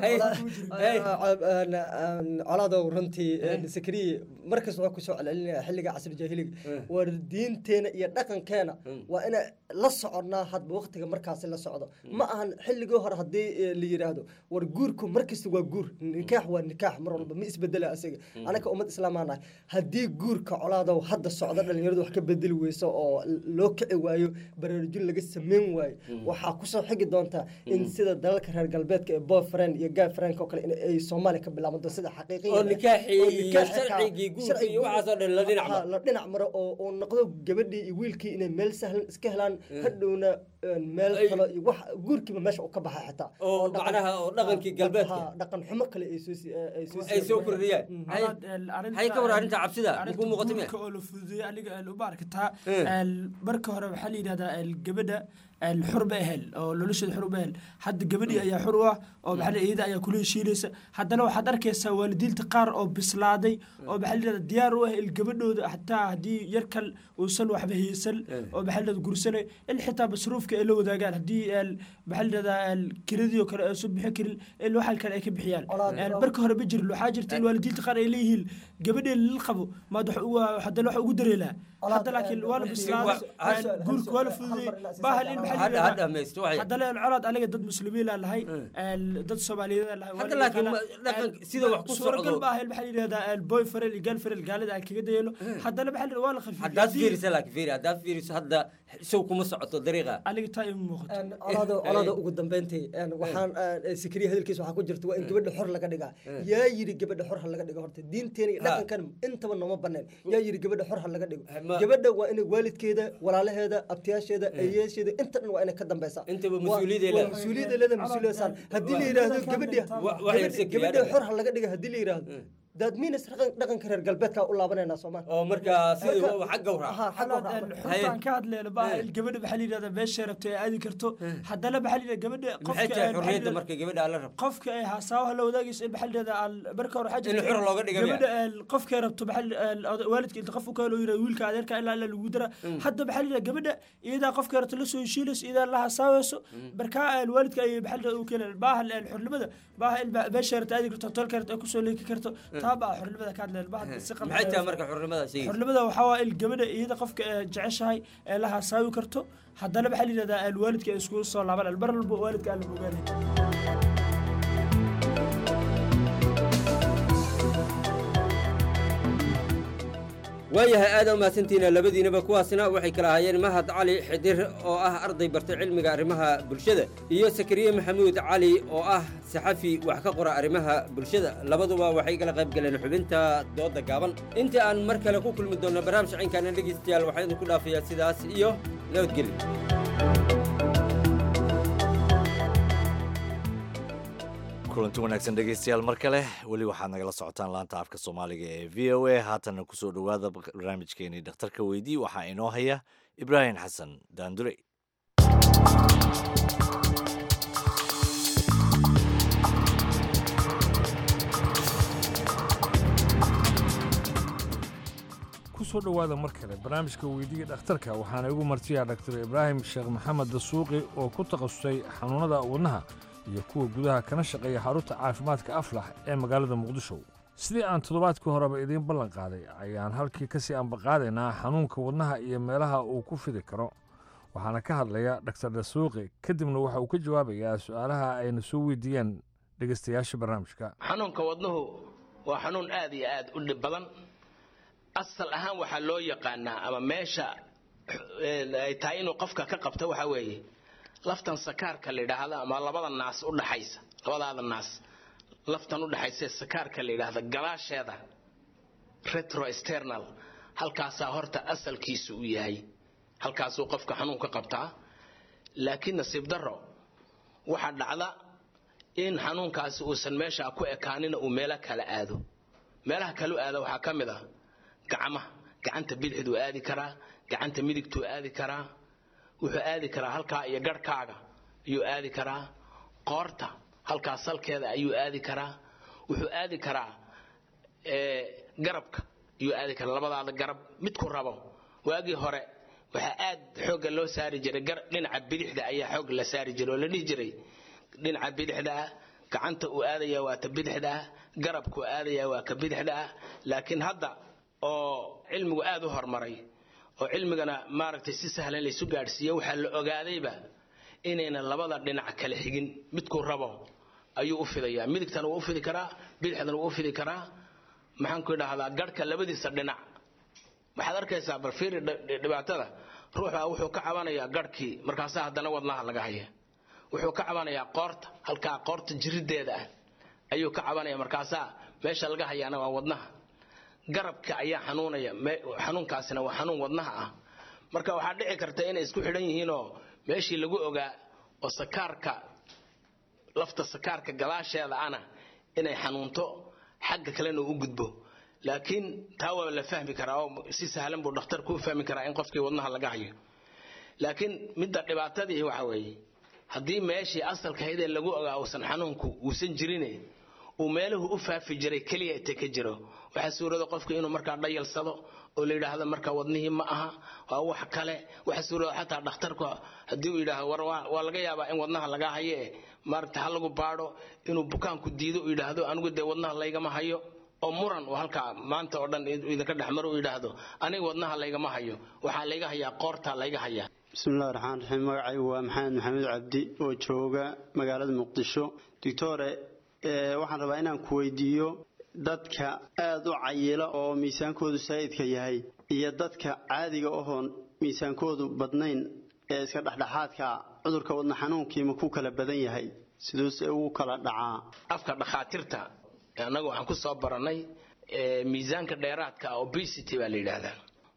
علاضة ورنتي سكري مركز وكسو على حلقة عصر الجاهلي والدين تين يدقن كان وأنا لصعنا حد بوقت مركز لصعدة ما أهن حلقة هر هدي اللي يرادو ورجوركم مركز وجور نكاح والنكاح مرة بميس بدلا أسيج أنا كأمة إسلام أنا هدي جور كعلاضة وحد الصعدة اللي يردو حكي بدل ويسا أو لوك وايو برجول لقى سمين واي وحاكوسا حق دونتا إن سيدا دلك هالقلبات كبو فرين يجا فرين كوكل إن أي صومالي كبلا مدة سيدا حقيقية أو نكاحي شرعي يقول في وعصر الذين عمر لدينا عمر أو نقدو جبدي يويلكي إن ميل سهل سكهلان هدونا ميل خلا يوح جوركي ما ماشي وكبها حتى أو معناها دقن كي قلبات دقن حمق أي سوق الريال هاي كور أنت عبسدا يكون مقتمع كأولو فوزي عليك الأبارك تا البركة هرب حلي هذا الجبدة الحربة هل أو لولش الحربة هل حد جبدي أي حروة أو بحال إيدا أي كل شيء ليس حتى لو حضرك يسوى الديل تقار أو بسلادي أو بحال الديار الجبدة حتى هدي يركل وصل وحبه يسل أو بحال الجرسلة الحتى بصروف كإلو ذا قال هدي بحال هذا الكريديو كرسب بحكر الواحد كان أكيد بحيان البركة هرب بيجر له حاجة الوالدين تقار إليه الجبدة اللقبه ما دحوا حتى لو حقدر له حتى لكن ولا بسلادي جورك ولا فوزي بحال هذا ما يستوعب حتى لا العرض على ضد مسلمين لا هي ضد الصوماليين لا حتى لكن سيده wax ku soo qalbaa hel maxay yiraahdaa el boyfriend iyo girlfriend gaalada ay kaga deelo hadda la baxal wala khafiif hadda fiirisa laakiin fiiri hadda fiirisa hadda soo kuma socoto dariiqa aliga taay muuqato alada ugu dambeyntii waxaan sikriye hadalkiisa waxa ku jirta waa in gabadha xor laga dhigaa yaa yiri gabadha xor laga dhigo horta diinteena iyo dhaqankan intaba nooma banaan yaa yiri gabadha xor laga dhigo gabadha waa in waalidkeeda walaalaheeda abtiyaasheeda ayeesheeda inta dhan waa in ka dambaysa intaba mas'uuliyadda mas'uuliyadda haddii la yiraahdo gabadha xor laga dhigo haddii la yiraahdo dad minas dhaqanka reer galbeedka u laabanayna Soomaaliya oo marka sidii xaq xurtaan ka hadleelo baa gabadha baxal yiraahdo beesha rabtay aadi karto hadana baxal yiraahdo gabadha qofka xurriyada marka gabadha la rabo qofka ay haasawaha la wadaagis in baxal yiraahdo barka hore xaji in xur looga dhigo gabadha qofka rabto baxal waalidka inta qof kale yiraahdo wiilka adeerka ilaa la lagu dara hadda baxal yiraahdo gabadha iyada qofka rabto la soo heshiilis iyada la haasawayso barka waalidka ay baxal u keenay baahal xurlimada baahal beesha rabtay aadi karto tolka rabtay ku soo leeki karto تابع حرمة كاد للبعض الثقة محيتها مركز حرمة شيء حرمة وحوا الجمدة إذا قفك جعشها لها ساوي كرتو حتى أنا بحلي هذا الوالد كيسكول صار على البر الوالد كان المجاني waayahay aad ma santiina labadiinaba kuwaasina waxay kala hayeen mahad cali xidir oo ah arday bartay cilmiga arrimaha bulshada iyo sakariye maxamuud cali oo ah saxafi wax ka qora arrimaha bulshada labaduba waxay kala qayb galeen xubinta dooda gaaban inta aan mar kale ku kulmi doono barnaamij cinkana dhageystayaal waxaan ku dhaafayaa sidaas iyo nabadgelyo kulanti wanaagsan dhegeystayaal mar kale weli waxaad nagala socotaan laanta afka soomaaliga ee v o a haatana kusoo dhowaada barnaamijkeenii dhakhtarka weydii waxaa inoo haya ibraahim xasan daandurey kusoo dhowaada mar kale barnaamijka weydiiya dhakhtarka waxaana igu martiyaa dhaktar ibraahim sheekh maxamed dasuuqi oo ku takhasusay xanuunada wadnaha iyo kuwa gudaha kana shaqeeya xarunta caafimaadka aflax ee magaalada muqdisho sidii aan toddobaadkii horeba idiin ballan qaaday ayaan halkii ka sii ambaqaadaynaa xanuunka wadnaha iyo meelaha uu ku fidi karo waxaana ka hadlaya dhaktar dasuuqi kadibna waxa uu ka jawaabayaa su'aalaha ayna soo weydiiyeen dhegaystayaasha barnaamijka. xanuunka wadnuhu waa xanuun aad iyo aad u dhib badan. asal ahaan waxaa loo yaqaanaa ama meesha ay tahay inuu qofka ka qabto waxa weeye laftan sakaarka la yidhaahdo ama labada naas u dhaxaysa labadaada naas laftan u dhaxaysa sakaarka la yidhaahdo galaasheeda retroexternal halkaasaa horta asalkiisu u yahay halkaasuu qofka xanuun ka qabtaa. laakiin nasiib darro waxaa dhacda in xanuunkaasi uusan meesha ku ekaanina uu meelo kala aado. meelaha kale u aado waxaa ka mid ah gacanta bidixdu aadi karaa, gacanta midigtu aadi karaa, wuxuu aadi karaa halkaa iyo garhkaaga ayuu aadi karaa, qoorta halkaa salkeeda ayuu aadi karaa, wuxuu aadi karaa garabka ayuu aadi karaa, labadaada garab midku rabo. waagii hore waxaa aad xoogga loo saari jiray dhinaca bidixda ayaa xoog la saari jiray oo la dhihi jiray dhinaca bidixda ah gacanta uu aadaya waa ta bidixda ah, garabku aadaya waa ka bidixda ah. laakiin hadda oo cilmigu aad u hormaray oo cilmigana maaragtay si sahlan la isu gaadhsiiyo waxaa la ogaadayba inayna labada dhinac kala xigin midku rabo ayuu u fidayaa. midigtana wuu u fidi karaa, bidixdana wuu u fidi karaa. maxaan ku idhaahdaa garhka labadiisa dhinac waxaad arkaysaa bal fiiri dhibaatada ruuxa wuxuu ka cabanayaa garhkii markaasaa haddana wadnaha laga haya. wuxuu ka cabanayaa qoorta halkaa qoorta jirideeda ah ayuu ka cabanaya markaasaa meesha laga hayaana waa wadnaha. garabka ayaa xanuunaya xanuunkaasina waa xanuun wadnaha ah. marka waxaa dhici karta inay isku xidhan yihiinoo meeshii lagu ogaa oo sakaarka lafta sakaarka galaasheeda ana inay xanuunto xagga kalena u gudbo. laakiin taa waa la fahmi karaa oo si sahlan buu dhakhtarku u fahmi karaa in qofkii wadnaha laga hayo. laakiin midda dhibaatadii waxa weeye haddii meeshii asalka ahaydee lagu ogaa uusan xanuunku uusan jirine uu meeluhu u faafi jiray keliya inta ka jiro waxaa suurada qofka inuu markaa dhayalsado oo la yidhaahdo markaa wadnihii ma aha waa wax kale. waxaa suurada xataa dhakhtarku haddii uu yidhaahdo waa laga yaabaa in wadnaha laga haye maaragta ha lagu baadho inuu bukaanku diido uu yidhaahdo anigu dee wadnaha laygama hayo oo muran uu halkaa maanta oo dhan idinka dhexmaro uu yidhaahdo aniga wadnaha laygama hayo waxaa layga hayaa qoortaa layga hayaa. bismillahi raxmaan raxiim. magacaygu waa maxamed cabdi oo jooga magaalada muqdisho. doctore waxaan rabaa inaan ku weydiiyo dadka aad u cayila oo miisaankoodu saa'idka yahay iyo dadka caadiga ahoon miisaankoodu badnayn ee iska dhexdhexaadka cudurka wadna xanuunkiima ku kala badan yahay siduuse ugu kala dhacaa? afka dhakhaatiirta annagu waxaan ku soo baranay miisaanka dheeraadka obesity baa la yidhaahdaa.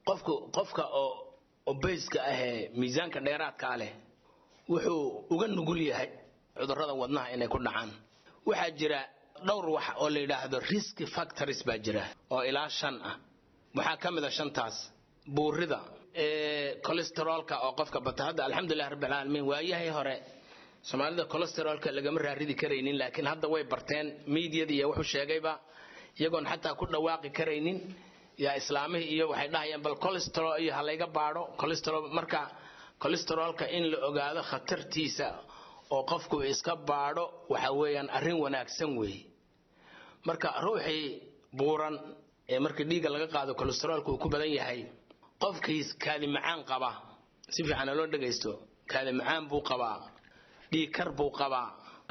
qofka oo obeska ahee miisaanka dheeraadka leh wuxuu uga nugul yahay cudurrada wadnaha inay ku dhacaan. waxaa jira dhowr wax oo la yidhaahdo risk factors baa jira oo ilaa 5 ah. waxaa ka mid ah 5taas buurida cholesterolka oo qofka bata. hadda alxamdulilah rabbil caalamiin waayahay hore Soomaalida cholesterolka lagama raaridi karaynin laakiin hadda way barteen meediada iyo wuxuu sheegayba iyagoon xataa ku dhawaaqi karaynin yaa islaamihii iyo waxay dhahayaan bal cholesterol iyo halayga baadho cholesterol. marka cholesterolka in la ogaado khatartiisa oo qofku iska baadho waxa weeyaan arrin wanaagsan weey. marka ruuxii buuran ee markii dhiigga laga qaado cholesterolku ku badan yahay qofkiis kaadi macaan qaba si fiican loo dhageysto kaadi macaan buu qabaa dhiig kar buu qabaa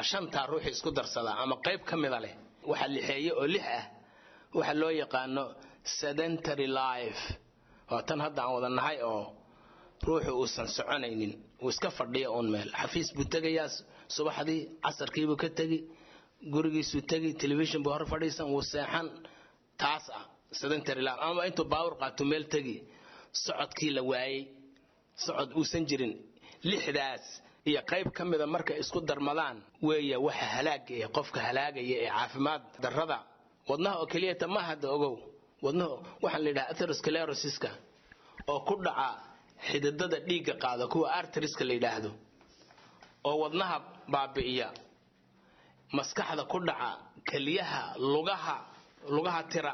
5 ruuxi isku darsada ama qayb kamid ah leh waxa lixeeye oo 6 ah waxa loo yaqaano sedentary life. waa tan hadda aan wadanahay oo ruuxu uusan soconaynin uu iska fadhiyo on meel xafiis buu tagayaa subaxdii casarkii buu ka tagi gurigiisu tagi television buu hor fadhiisan uu seexan taas ah sedentary life. ama intuu baawur qaato meel tagi socodkii la waayay socod uusan jirin 6daas iyo qayb kamida marka isku darmadaan weeye waxa halaagaya qofka halaagaya ee caafimaad darrada wadnaha oo kaliya ma hada ogow wadnaha waxa la yiraahdaa atherosclerosis-ka oo ku dhaca xididada dhiigga qaada kuwa arterieska la yiraahdo oo wadnaha baabi'iya maskaxda ku dhaca kaliyaha lugaha tira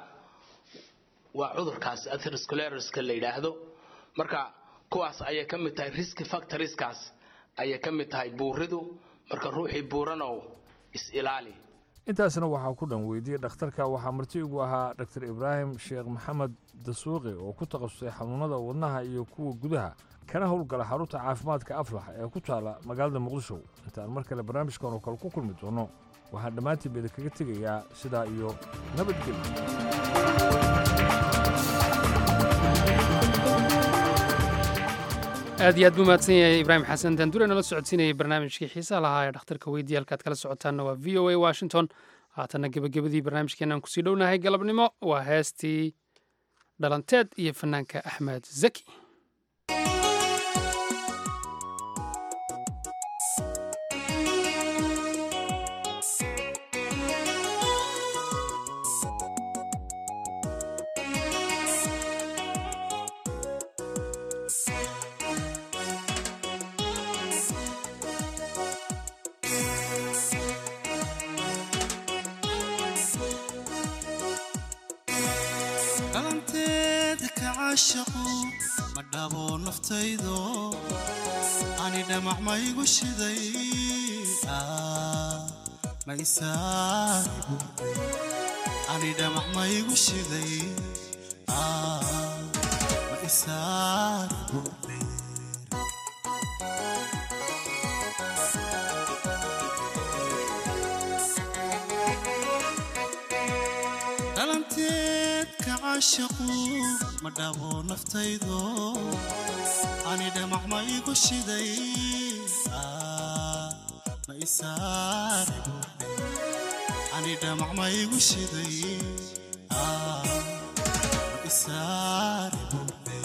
waa cudurkaas atherosclerosis-ka la yiraahdo. marka kuwaas ayay ka mid tahay risk factors-kaas ayay ka mid tahay buuridu. marka ruuxii buuranow is ilaali. intaasna waxaa ku dhan weydiiyey dhakhtarka waxaa marti ugu ahaa Dr. Ibraahim Sheekh Maxamed Dasuuqi oo ku takhasusay xanuunada wadnaha iyo kuwa gudaha kana howlgala xarunta caafimaadka Aflax ee ku taala magaalada Muqdisho. intaan mar kale barnaamijkan oo kale ku kulmi doono waxaan dhammaantiinba idinkaga tegayaa sidaa iyo nabadgelyo. aad iyo aad buu mahadsan yahay ibraahim xasan daandure nala socodsiinayay barnaamijkii xiisaha lahaa ee dhakhtarka weydii halkaad kala socotaanna waa v o a washington. haatanna gebagabadii barnaamijkeenaan kusii dhownahay galabnimo waa heestii dhalanteed iyo fanaanka axmed zaki. ma dhabo naftaydo ani dhamac ma igu shiday ma isaaribu ani dhamac ma igu shiday ma isaaribu dhalanteed ka caashaqu ma dhabo naftaydo ani dhamac ma igu shiday ma isaaribu ani dhamac ma igu shiday ma isaaribu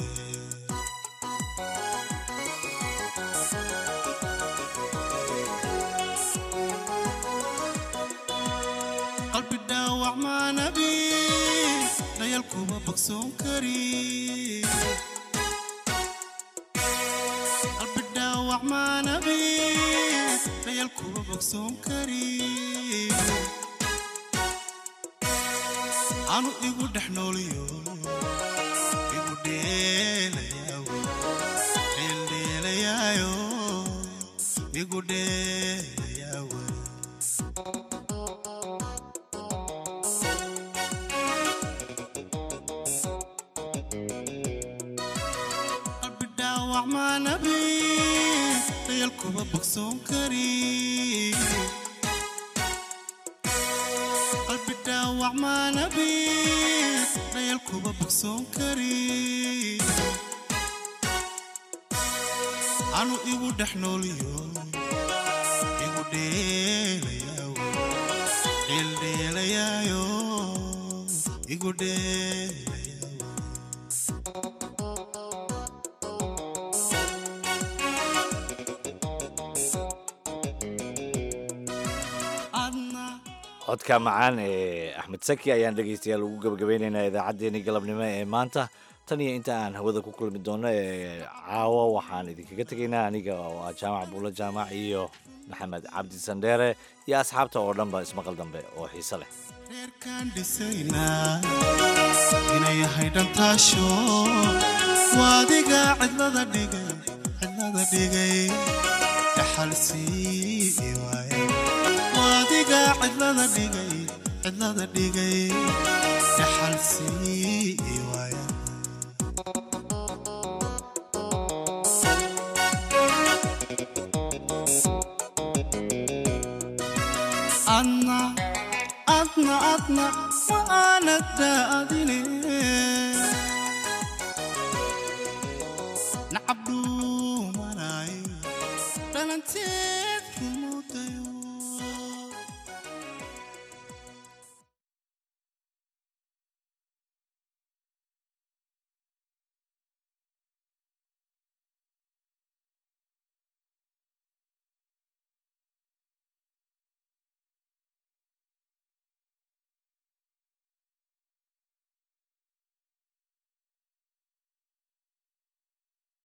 qalbi dhaawac ma nabi dayalkuma bogsoon kari qalbi dhaawac ma nabi dayalkuma bogsoon kari anu igu dhex nooliyo igu dheelayaayo igu dheelayaayo kuma bogsoon kari qalbi dhaawac ma nabi dayal kuma bogsoon kari anu igu dhex nooliyo igu dheelayaayo igu dheelayaayo codka macaan ee axmed saki ayaan dhegaystayaal ugu gabagabeynaynaa idaacaddeenii galabnimo ee maanta tan iyo inta aan hawada ku kulmi doono ee caawa waxaan idinkaga tegaynaa aniga waa jaamac buulo jaamac iyo maxamed cabdi sandheere iyo asxaabta oo dhanba ismaqal dambe oo xiise leh reerkaan dhisaynaa inay yahay dhantaasho waadiga cidlada dhigay dhaxalsii waaye waadiga cidlada dhigay dhaxalsii waaye adna ma aanad daadine